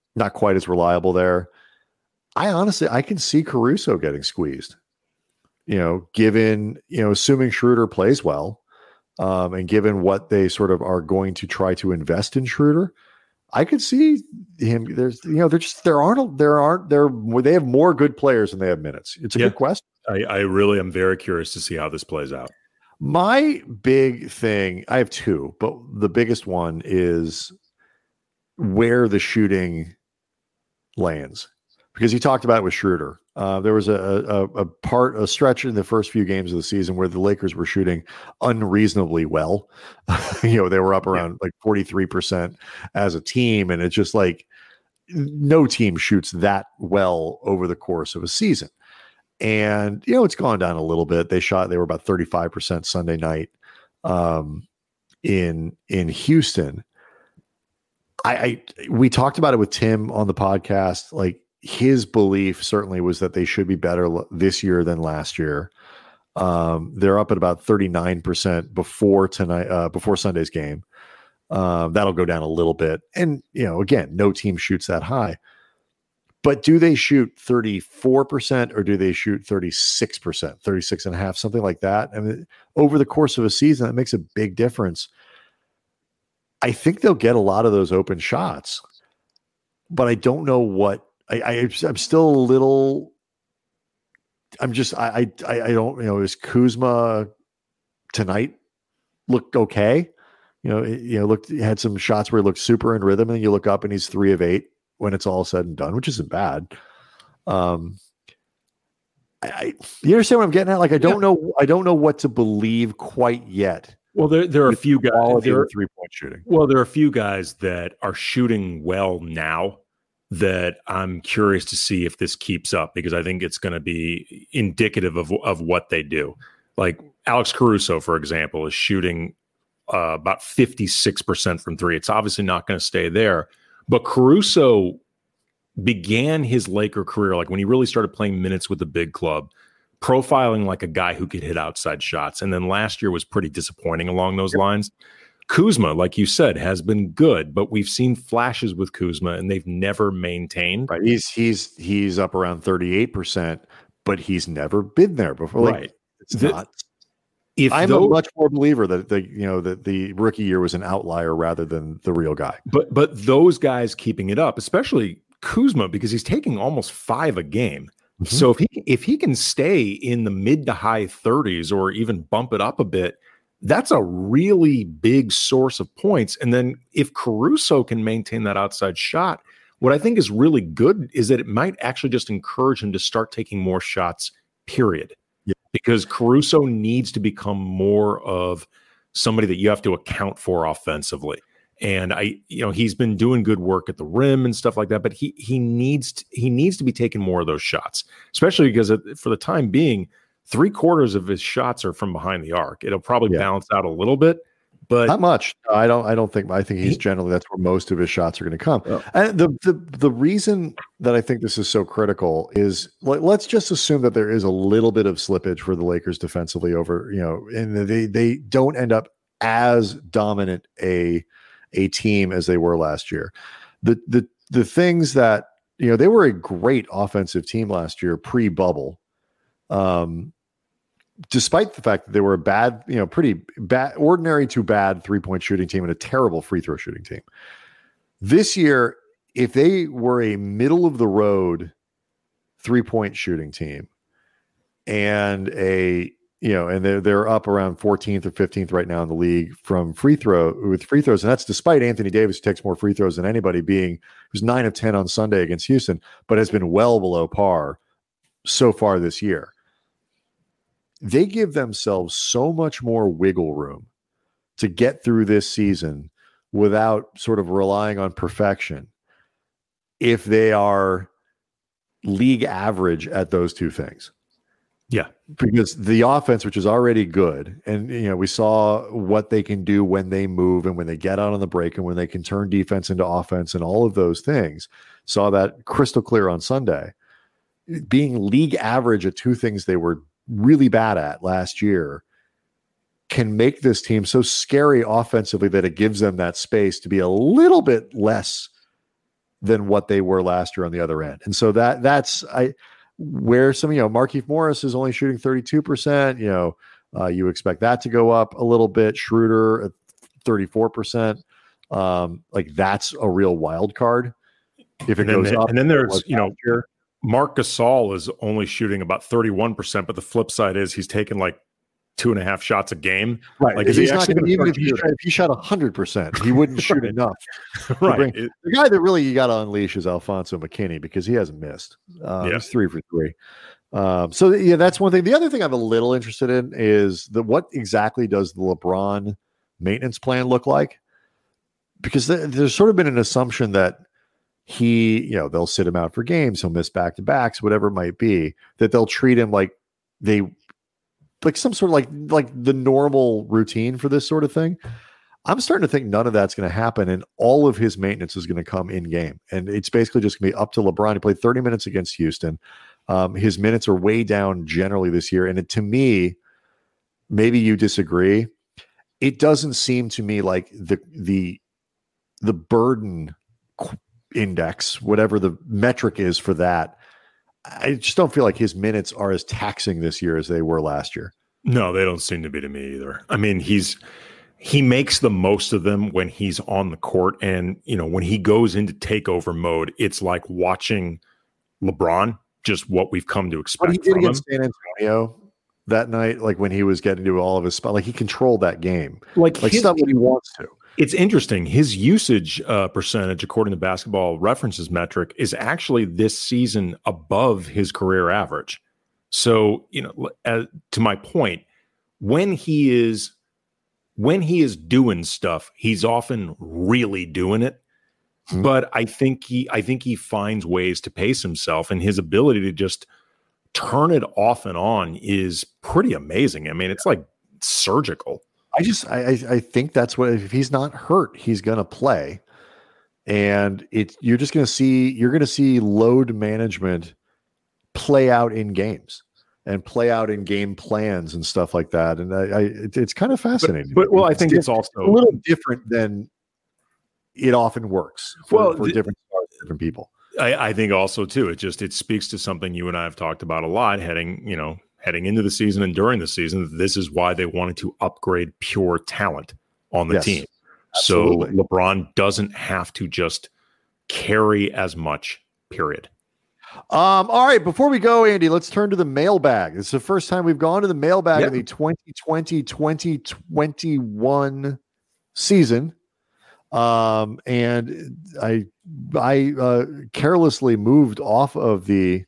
not quite as reliable there. I honestly, I can see Caruso getting squeezed, you know, given, you know, assuming Schroeder plays well, um, and given what they sort of are going to try to invest in Schroeder, I could see him. There's, you know, there just, there aren't, there aren't, there, they have more good players than they have minutes. It's a yeah. good question. I, I really am very curious to see how this plays out. My big thing, I have two, but the biggest one is where the shooting lands. Because you talked about it with Schroeder. Uh, there was a, a a part, a stretch in the first few games of the season where the Lakers were shooting unreasonably well. you know, they were up around yeah. like forty-three percent as a team. And it's just like no team shoots that well over the course of a season. And, you know, it's gone down a little bit. They shot, they were about thirty-five percent Sunday night um, in, in Houston. I, I, we talked about it with Tim on the podcast. Like, his belief certainly was that they should be better l- this year than last year. Um, they're up at about thirty-nine percent before tonight, uh, before Sunday's game. Um, that'll go down a little bit. And, you know, again, no team shoots that high. But do they shoot thirty-four percent or do they shoot thirty-six percent, thirty-six and a half, something like that? I mean, over the course of a season, that makes a big difference. I think they'll get a lot of those open shots, but I don't know what I, I I'm still a little, I'm just, I, I, I don't, you know, is Kuzma tonight looked okay? You know, you know, looked, had some shots where he looked super in rhythm, and you look up and he's three of eight when it's all said and done, which isn't bad. Um, I, I you understand what I'm getting at? Like, I don't yeah. know, I don't know what to believe quite yet. Well, there there are a few guys there are, three point shooting. Well, there are a few guys that are shooting well now that I'm curious to see if this keeps up, because I think it's going to be indicative of of what they do. Like Alex Caruso, for example, is shooting uh, about fifty-six percent from three. It's obviously not going to stay there, but Caruso began his Laker career, like when he really started playing minutes with the big club, profiling like a guy who could hit outside shots. And then last year was pretty disappointing along those yep. lines. Kuzma, like you said, has been good, but we've seen flashes with Kuzma and they've never maintained. Right. He's he's he's up around thirty-eight percent, but he's never been there before. Like, right. It's the, not. If I'm those, a much more believer that the you know that the rookie year was an outlier rather than the real guy. But but those guys keeping it up, especially Kuzma, because he's taking almost five a game. Mm-hmm. So if he if he can stay in the mid to high thirties or even bump it up a bit, that's a really big source of points. And then if Caruso can maintain that outside shot, what I think is really good is that it might actually just encourage him to start taking more shots, period. Yeah. Because Caruso needs to become more of somebody that you have to account for offensively. And I, you know, he's been doing good work at the rim and stuff like that, but he he needs to, he needs to be taking more of those shots, especially because for the time being, three quarters of his shots are from behind the arc. It'll probably yeah. balance out a little bit, but not much. I don't. I don't think. I think he's generally that's where most of his shots are going to come. Oh. And the the the reason that I think this is so critical is like, let's just assume that there is a little bit of slippage for the Lakers defensively over, you know, and they they don't end up as dominant a a team as they were last year. The the the things that, you know, they were a great offensive team last year pre-bubble. Um, despite the fact that they were a bad, you know, pretty bad, ordinary to bad three-point shooting team and a terrible free throw shooting team. This year, if they were a middle of the road three-point shooting team and a, you know, and they're, they're up around fourteenth or fifteenth right now in the league from free throw with free throws. And that's despite Anthony Davis, who takes more free throws than anybody, being who's nine of ten on Sunday against Houston, but has been well below par so far this year. They give themselves so much more wiggle room to get through this season without sort of relying on perfection if they are league average at those two things. Yeah. Because the offense, which is already good, and, you know, we saw what they can do when they move and when they get out on the break and when they can turn defense into offense and all of those things, saw that crystal clear on Sunday. Being league average at two things they were really bad at last year can make this team so scary offensively that it gives them that space to be a little bit less than what they were last year on the other end. And so that that's I where some, you know, Markieff Morris is only shooting thirty-two percent, you know, uh, you expect that to go up a little bit. Schroeder at thirty-four percent. Um, like that's a real wild card if it goes then, up. And then there's, like you know, here, Marc Gasol is only shooting about thirty-one percent, but the flip side is he's taking like two and a half shots a game. Right. Like he's he not gonna, even if he, shot, if he shot one hundred percent, he wouldn't shoot right. enough. Right. Bring, it, the guy that really you got to unleash is Alfonso McKinney because he hasn't missed. Uh, yeah. He's three for three. Um, so, yeah, that's one thing. The other thing I'm a little interested in is the what exactly does the LeBron maintenance plan look like? Because th- there's sort of been an assumption that he, you know, they'll sit him out for games, he'll miss back-to-backs, whatever it might be, that they'll treat him like they like some sort of like like the normal routine for this sort of thing. I'm starting to think none of that's going to happen, and all of his maintenance is going to come in game, and it's basically just going to be up to LeBron. He played thirty minutes against Houston. Um, his minutes are way down generally this year, and it, to me, maybe you disagree. It doesn't seem to me like the the the burden index, whatever the metric is for that. I just don't feel like his minutes are as taxing this year as they were last year. No, they don't seem to be to me either. I mean, he's he makes the most of them when he's on the court, and you know, when he goes into takeover mode, it's like watching LeBron, just what we've come to expect. What he did from against him. San Antonio that night, like when he was getting to all of his spot, like he controlled that game, like like his, stuff when he wants to. It's interesting. His usage uh, percentage, according to Basketball References metric, is actually this season above his career average. So, you know, uh, to my point, when he is when he is doing stuff, he's often really doing it. Mm-hmm. But I think he I think he finds ways to pace himself, and his ability to just turn it off and on is pretty amazing. I mean, it's like surgical. I just I I think that's what, if he's not hurt, he's gonna play, and it you're just gonna see you're gonna see load management play out in games and play out in game plans and stuff like that. And I, I it, it's kind of fascinating. But, but well, I think it's, it's also a little different than it often works for, well, for the, different stars, different people. I, I think also too, it just it speaks to something you and I have talked about a lot heading, you know. heading into the season and during the season. This is why they wanted to upgrade pure talent on the yes, team. absolutely. So LeBron doesn't have to just carry as much, period. Um, all right, before we go, Andy, let's turn to the mailbag. It's the first time we've gone to the mailbag yep. in the twenty twenty twenty twenty-one season. Um, and I I uh, carelessly moved off of the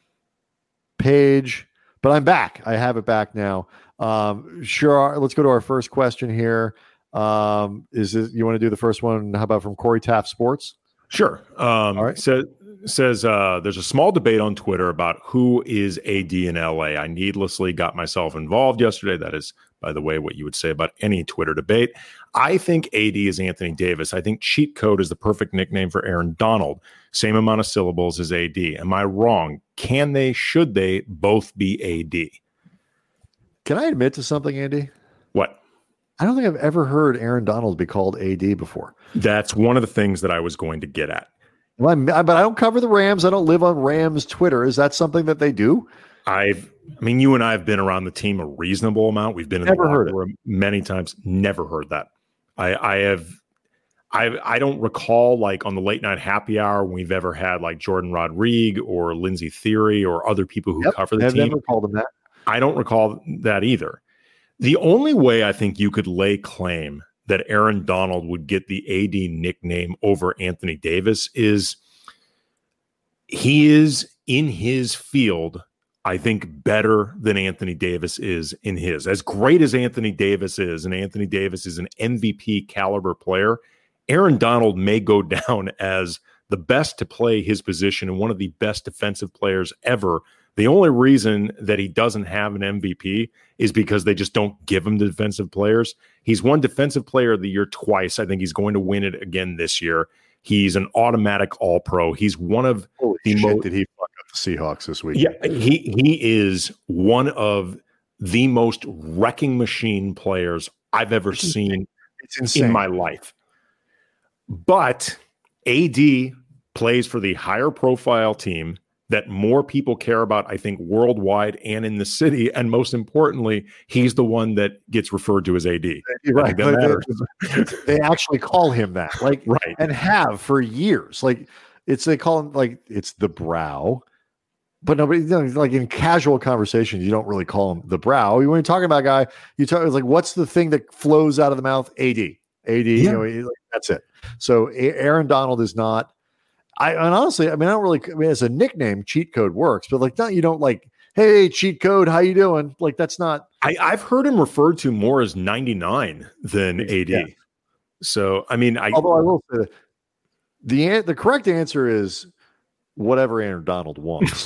page, but I'm back. I have it back now. Um, sure. Let's go to our first question here. Um, is it, you want to do the first one? How about from Corey Taft Sports? Sure. Um, All right. So, says uh, there's a small debate on Twitter about who is A D in L A. I needlessly got myself involved yesterday. That is, by the way, what you would say about any Twitter debate. I think A D is Anthony Davis. I think cheat code is the perfect nickname for Aaron Donald. Same amount of syllables as A D. Am I wrong? Can they, should they both be A D? Can I admit to something, Andy? What? I don't think I've ever heard Aaron Donald be called A D before. That's one of the things that I was going to get at. Well, I, but I don't cover the Rams. I don't live on Rams Twitter. Is that something that they do? I've, I mean, you and I have been around the team a reasonable amount. We've been in never the heard room many times. Never heard that. I, I have, I, I don't recall like on the late night happy hour when we've ever had like Jordan Rodrigue or Lindsey Theory or other people who yep, cover the I've team. Never called them that. I don't recall that either. The only way I think you could lay claim that Aaron Donald would get the A D nickname over Anthony Davis is he is in his field, I think, better than Anthony Davis is in his. As great as Anthony Davis is, and Anthony Davis is an M V P caliber player, Aaron Donald may go down as the best to play his position and one of the best defensive players ever. The only reason that he doesn't have an M V P is because they just don't give him the defensive players. He's won Defensive Player of the Year twice. I think he's going to win it again this year. He's an automatic All-Pro. He's one of Holy the shit, most. Did he fuck up the Seahawks this week? Yeah, he he is one of the most wrecking machine players I've ever seen it's insane. in my life. But A D plays for the higher profile team that more people care about, I think, worldwide and in the city. And most importantly, he's the one that gets referred to as A D. Right. Like they, they actually call him that, like, right. and have for years. Like it's, they call him like it's the brow, but nobody, you know, like in casual conversations, you don't really call him the brow. When you're talking about a guy, you talk, it's like, what's the thing that flows out of the mouth? A D, A D, yeah. you know, like, that's it. So Aaron Donald is not, I and honestly, I mean, I don't really, I mean, as a nickname, cheat code works, but like, not, you don't like, hey, cheat code, how you doing? Like, that's not. I, I've heard him referred to more as ninety-nine than A D. Yeah. So, I mean, I. Although I will say that the the correct answer is whatever Aaron Donald wants.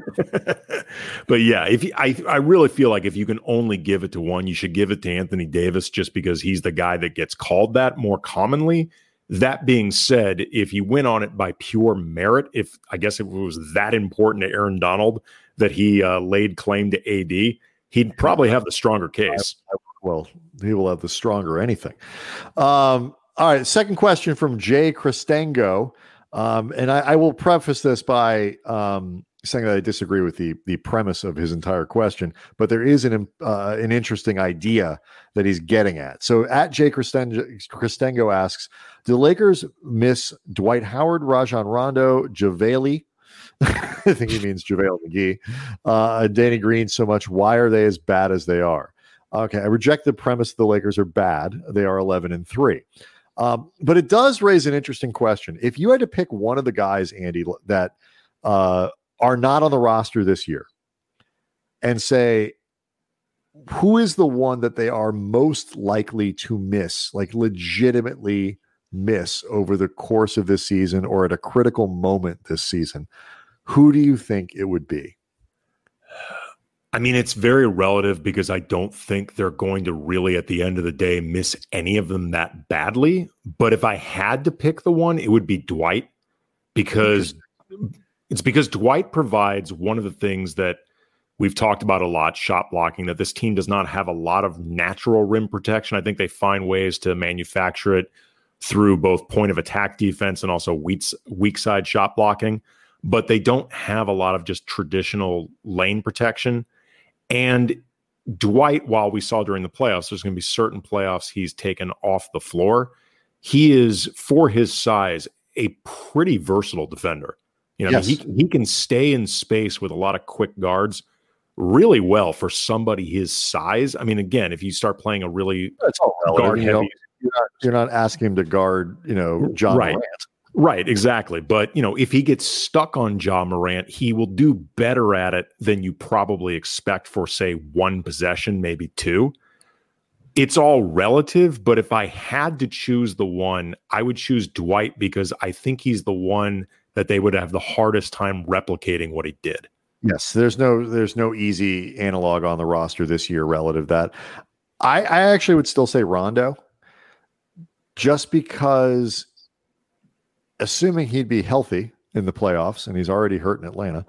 But yeah, if you, I, I really feel like if you can only give it to one, you should give it to Anthony Davis, just because he's the guy that gets called that more commonly. That being said, if you went on it by pure merit, if I guess if it was that important to Aaron Donald that he uh, laid claim to A D, he'd probably have the stronger case. Well, he will have the stronger anything. Um, all right, second question from Jay Christengo. Um, and I, I will preface this by um, saying that I disagree with the the premise of his entire question, but there is an uh, an interesting idea that he's getting at. So at Jay Christengo, Christengo asks, do the Lakers miss Dwight Howard, Rajon Rondo, JaVale? I think he means JaVale McGee, uh, Danny Green so much. Why are they as bad as they are? Okay, I reject the premise the Lakers are bad. They are eleven and three. Um, but it does raise an interesting question. If you had to pick one of the guys, Andy, that uh, are not on the roster this year and say, who is the one that they are most likely to miss, like legitimately miss over the course of this season or at a critical moment this season, who do you think it would be? I mean, it's very relative because I don't think they're going to really, at the end of the day, miss any of them that badly. But if I had to pick the one, it would be Dwight, because it's because Dwight provides one of the things that we've talked about a lot, shot blocking, that this team does not have a lot of natural rim protection. I think they find ways to manufacture it through both point of attack defense and also weak, weak side shot blocking, but they don't have a lot of just traditional lane protection. And Dwight, while we saw during the playoffs, there's going to be certain playoffs he's taken off the floor. He is, for his size, a pretty versatile defender. You know, yes. I mean, he, he can stay in space with a lot of quick guards really well for somebody his size. I mean, again, if you start playing a really That's all guard heavy, you know, you're, not, you're not asking him to guard, you know, John right. Morant. Right, exactly. But, you know, if he gets stuck on Ja Morant, he will do better at it than you probably expect for, say, one possession, maybe two. It's all relative, but if I had to choose the one, I would choose Dwight, because I think he's the one that they would have the hardest time replicating what he did. Yes, there's no there's no easy analog on the roster this year relative to that. I, I actually would still say Rondo, just because, assuming he'd be healthy in the playoffs, and he's already hurt in Atlanta,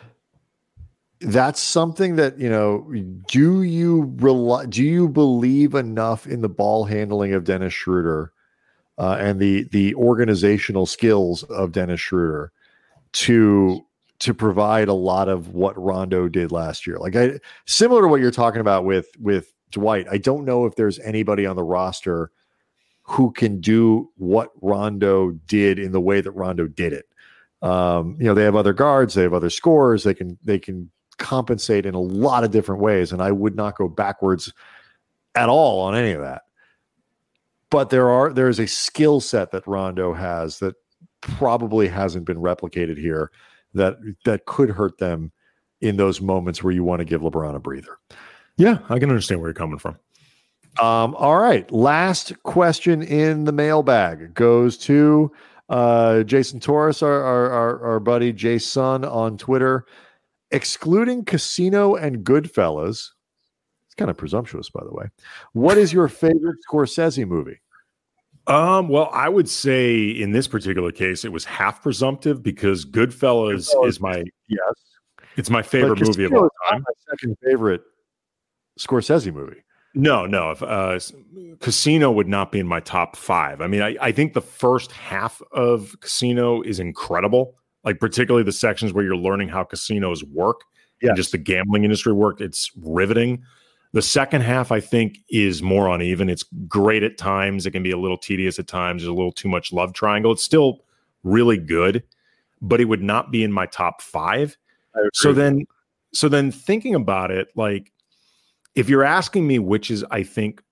that's something that, you know, do you rely, do you believe enough in the ball handling of Dennis Schroeder uh, and the the organizational skills of Dennis Schroeder to to provide a lot of what Rondo did last year? Like, I, similar to what you're talking about with with Dwight, I don't know if there's anybody on the roster who can do what Rondo did in the way that Rondo did it. Um, you know, they have other guards, they have other scorers, they can they can compensate in a lot of different ways, and I would not go backwards at all on any of that. But there are there is a skill set that Rondo has that probably hasn't been replicated here, that that could hurt them in those moments where you want to give LeBron a breather. Yeah, I can understand where you're coming from. Um, all right. Last question in the mailbag goes to uh, Jason Torres, our, our, our, our buddy Jason on Twitter. Excluding Casino and Goodfellas, it's kind of presumptuous, by the way, what is your favorite Scorsese movie? Um, well, I would say in this particular case, it was half presumptive, because Goodfellas, Goodfellas is my yes, it's my favorite movie of all time. My second favorite Scorsese movie. No, no. If, uh, Casino would not be in my top five. I mean, I, I think the first half of Casino is incredible. Like particularly the sections where you're learning how casinos work yes. and just the gambling industry work. It's riveting. The second half, I think, is more uneven. It's great at times. It can be a little tedious at times. There's a little too much love triangle. It's still really good, but it would not be in my top five. So then, so then thinking about it, like if you're asking me which is, I think,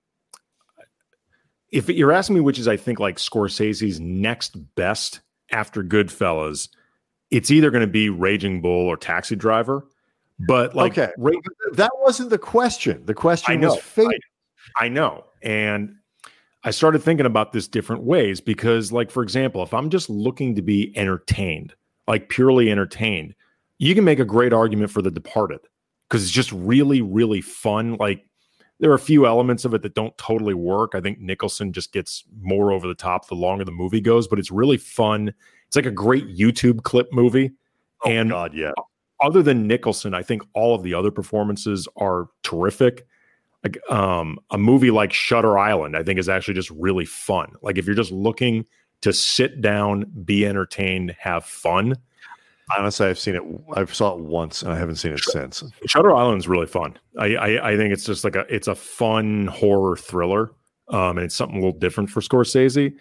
if you're asking me which is, I think, like Scorsese's next best after Goodfellas, it's either going to be Raging Bull or Taxi Driver. But like, okay, Ra- that wasn't the question. The question I know, was favorite. I, I know. And I started thinking about this different ways because, like, for example, if I'm just looking to be entertained, like purely entertained, you can make a great argument for The Departed because it's just really, really fun. Like, there are a few elements of it that don't totally work. I think Nicholson just gets more over the top the longer the movie goes, but it's really fun. It's like a great YouTube clip movie. Oh, and God, yeah. Other than Nicholson, I think all of the other performances are terrific. Like um, a movie like Shutter Island, I think is actually just really fun. Like if you're just looking to sit down, be entertained, have fun. Honestly, I've seen it. I saw it once, and I haven't seen it since. Shutter Island is really fun. I, I I think it's just like a it's a fun horror thriller, um, and it's something a little different for Scorsese.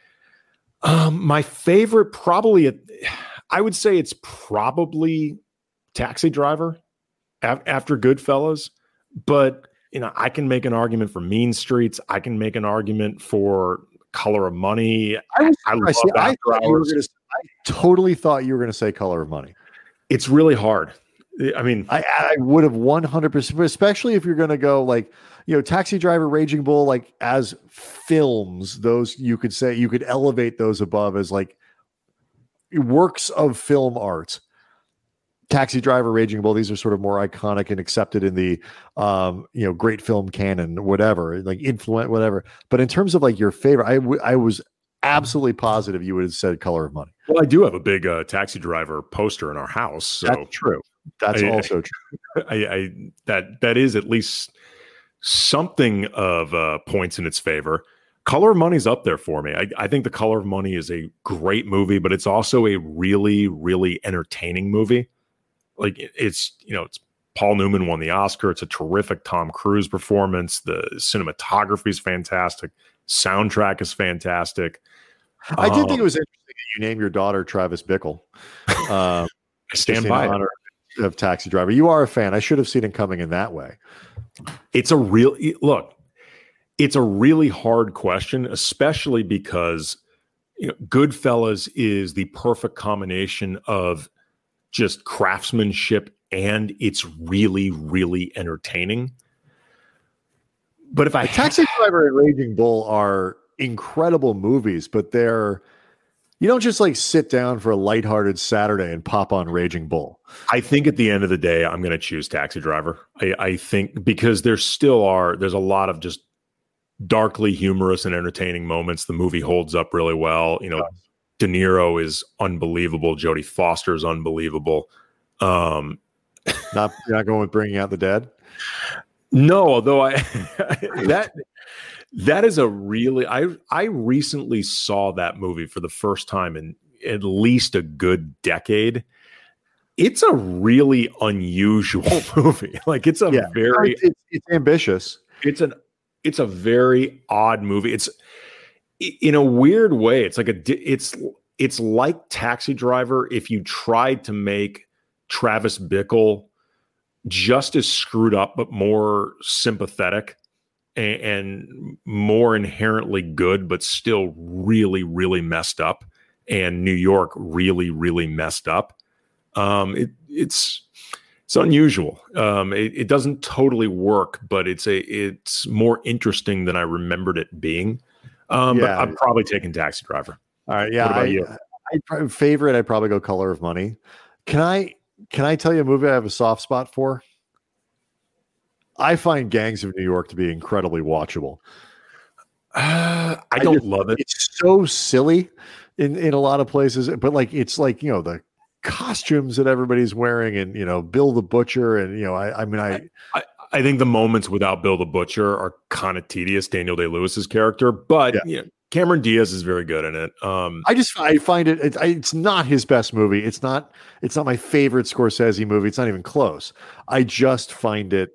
Um, my favorite, probably, I would say it's probably Taxi Driver after Goodfellas, but you know, I can make an argument for Mean Streets. I can make an argument for Color of Money. I, was, I, love see, I, After Hours. Gonna, I totally thought you were going to say Color of Money. It's really hard. I mean, I, I would have one hundred percent, especially if you're going to go like, you know, Taxi Driver, Raging Bull, like as films, those you could say you could elevate those above as like works of film art. Taxi Driver, Raging Bull, these are sort of more iconic and accepted in the, um, you know, great film canon, whatever, like influent, whatever. But in terms of like your favorite, I, w- I was absolutely positive you would have said Color of Money. Well, I do have a big uh, Taxi Driver poster in our house. So that's true. That's I, also true. I, I that that is at least something of uh, points in its favor. Color of Money's up there for me. I, I think The Color of Money is a great movie, but it's also a really, really entertaining movie. Like it's, you know, it's Paul Newman won the Oscar. It's a terrific Tom Cruise performance. The cinematography is fantastic. Soundtrack is fantastic. I did um, think it was interesting that you named your daughter Travis Bickle. Um, I stand by honor of Taxi Driver. You are a fan. I should have seen it coming in that way. It's a real look. It's a really hard question, especially because you know, Goodfellas is the perfect combination of just craftsmanship and it's really, really entertaining. But if I Taxi Driver and Raging Bull are incredible movies, but they're you don't just like sit down for a lighthearted Saturday and pop on Raging Bull. I think at the end of the day, I'm going to choose Taxi Driver. I, I think because there still are there's a lot of just darkly humorous and entertaining moments. The movie holds up really well. You know, yeah. De Niro is unbelievable. Jodie Foster is unbelievable. Um, not you're not going with Bringing Out the Dead. No, although I that that is a really I I recently saw that movie for the first time in at least a good decade. It's a really unusual movie. Like it's a yeah, very it's, it's ambitious. It's an it's a very odd movie. It's in a weird way. It's like a it's it's like Taxi Driver if you tried to make Travis Bickle just as screwed up, but more sympathetic and, and more inherently good, but still really, really messed up. And New York really, really messed up. Um, it, it's it's unusual. Um, it, it doesn't totally work, but it's a it's more interesting than I remembered it being. Um, yeah. But I'm probably taking Taxi Driver. All right, yeah. I, I, I favorite. I'd probably go Color of Money. Can I? Can I tell you a movie I have a soft spot for? I find Gangs of New York to be incredibly watchable. Uh, I don't I just, love it. It's so silly in, in a lot of places, but like it's like, you know, the costumes that everybody's wearing and, you know, Bill the Butcher and, you know, I, I mean, I, I, I think the moments without Bill the Butcher are kind of tedious, Daniel Day-Lewis's character, but yeah. you know, Cameron Diaz is very good in it. Um, I just I find it, it it's not his best movie. It's not it's not my favorite Scorsese movie. It's not even close. I just find it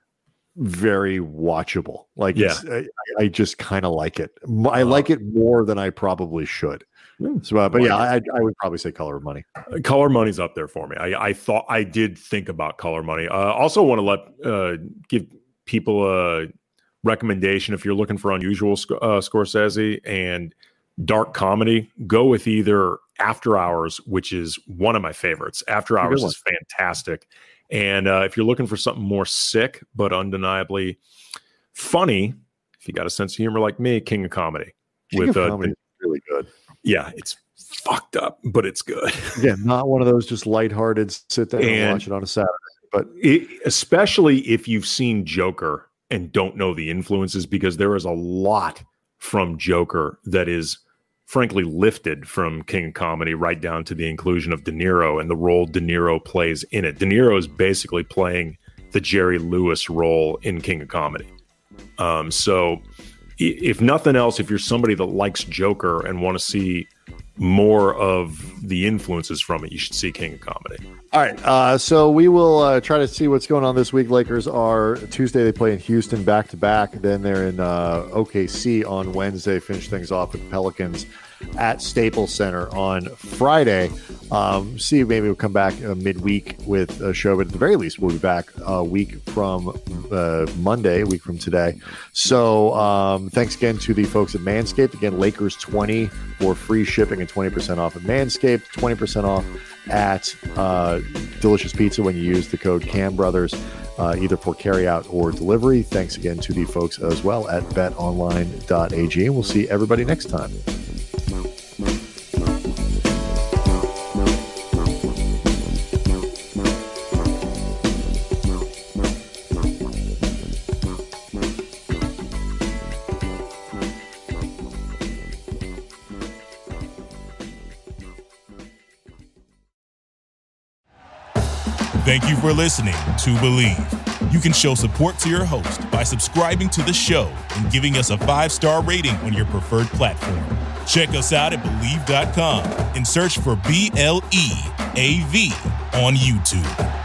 very watchable. Like yeah. it's, I, I just kind of like it. I uh, like it more than I probably should. So, uh, but yeah, I, I would probably say Color of Money. Color Money's up there for me. I, I thought I did think about Color Money. Uh, also want to let uh, give people a recommendation if you're looking for unusual uh, Scorsese and dark comedy. Go with either After Hours, which is one of my favorites. After Hours is fantastic. And uh, if you're looking for something more sick but undeniably funny, if you got a sense of humor like me, King of Comedy. King with of uh, Comedy is really good. Yeah, it's fucked up, but it's good. Yeah, not one of those just lighthearted sit down and, and watch it on a Saturday. But it, especially if you've seen Joker and don't know the influences, because there is a lot from Joker that is frankly lifted from King of Comedy right down to the inclusion of De Niro and the role De Niro plays in it. De Niro is basically playing the Jerry Lewis role in King of Comedy. Um, so if nothing else, if you're somebody that likes Joker and want to see more of the influences from it, you should see King of Comedy. All right. Uh, so we will uh, try to see what's going on this week. Lakers are Tuesday. They play in Houston back to back. Then they're in uh, O K C on Wednesday. Finish things off with the Pelicans at Staples Center on Friday. Um, see, maybe we'll come back uh, midweek with a show, but at the very least, we'll be back a week from uh, Monday, a week from today. So um, thanks again to the folks at Manscaped. Again, Lakers twenty for free shipping and twenty percent off at Manscaped, twenty percent off at uh, Delicious Pizza when you use the code Cam Brothers, uh, either for carryout or delivery. Thanks again to the folks as well at bet online dot a g, and we'll see everybody next time. Thank you for listening to Believe. You can show support to your host by subscribing to the show and giving us a five-star rating on your preferred platform. Check us out at Believe dot com and search for B L E A V on YouTube.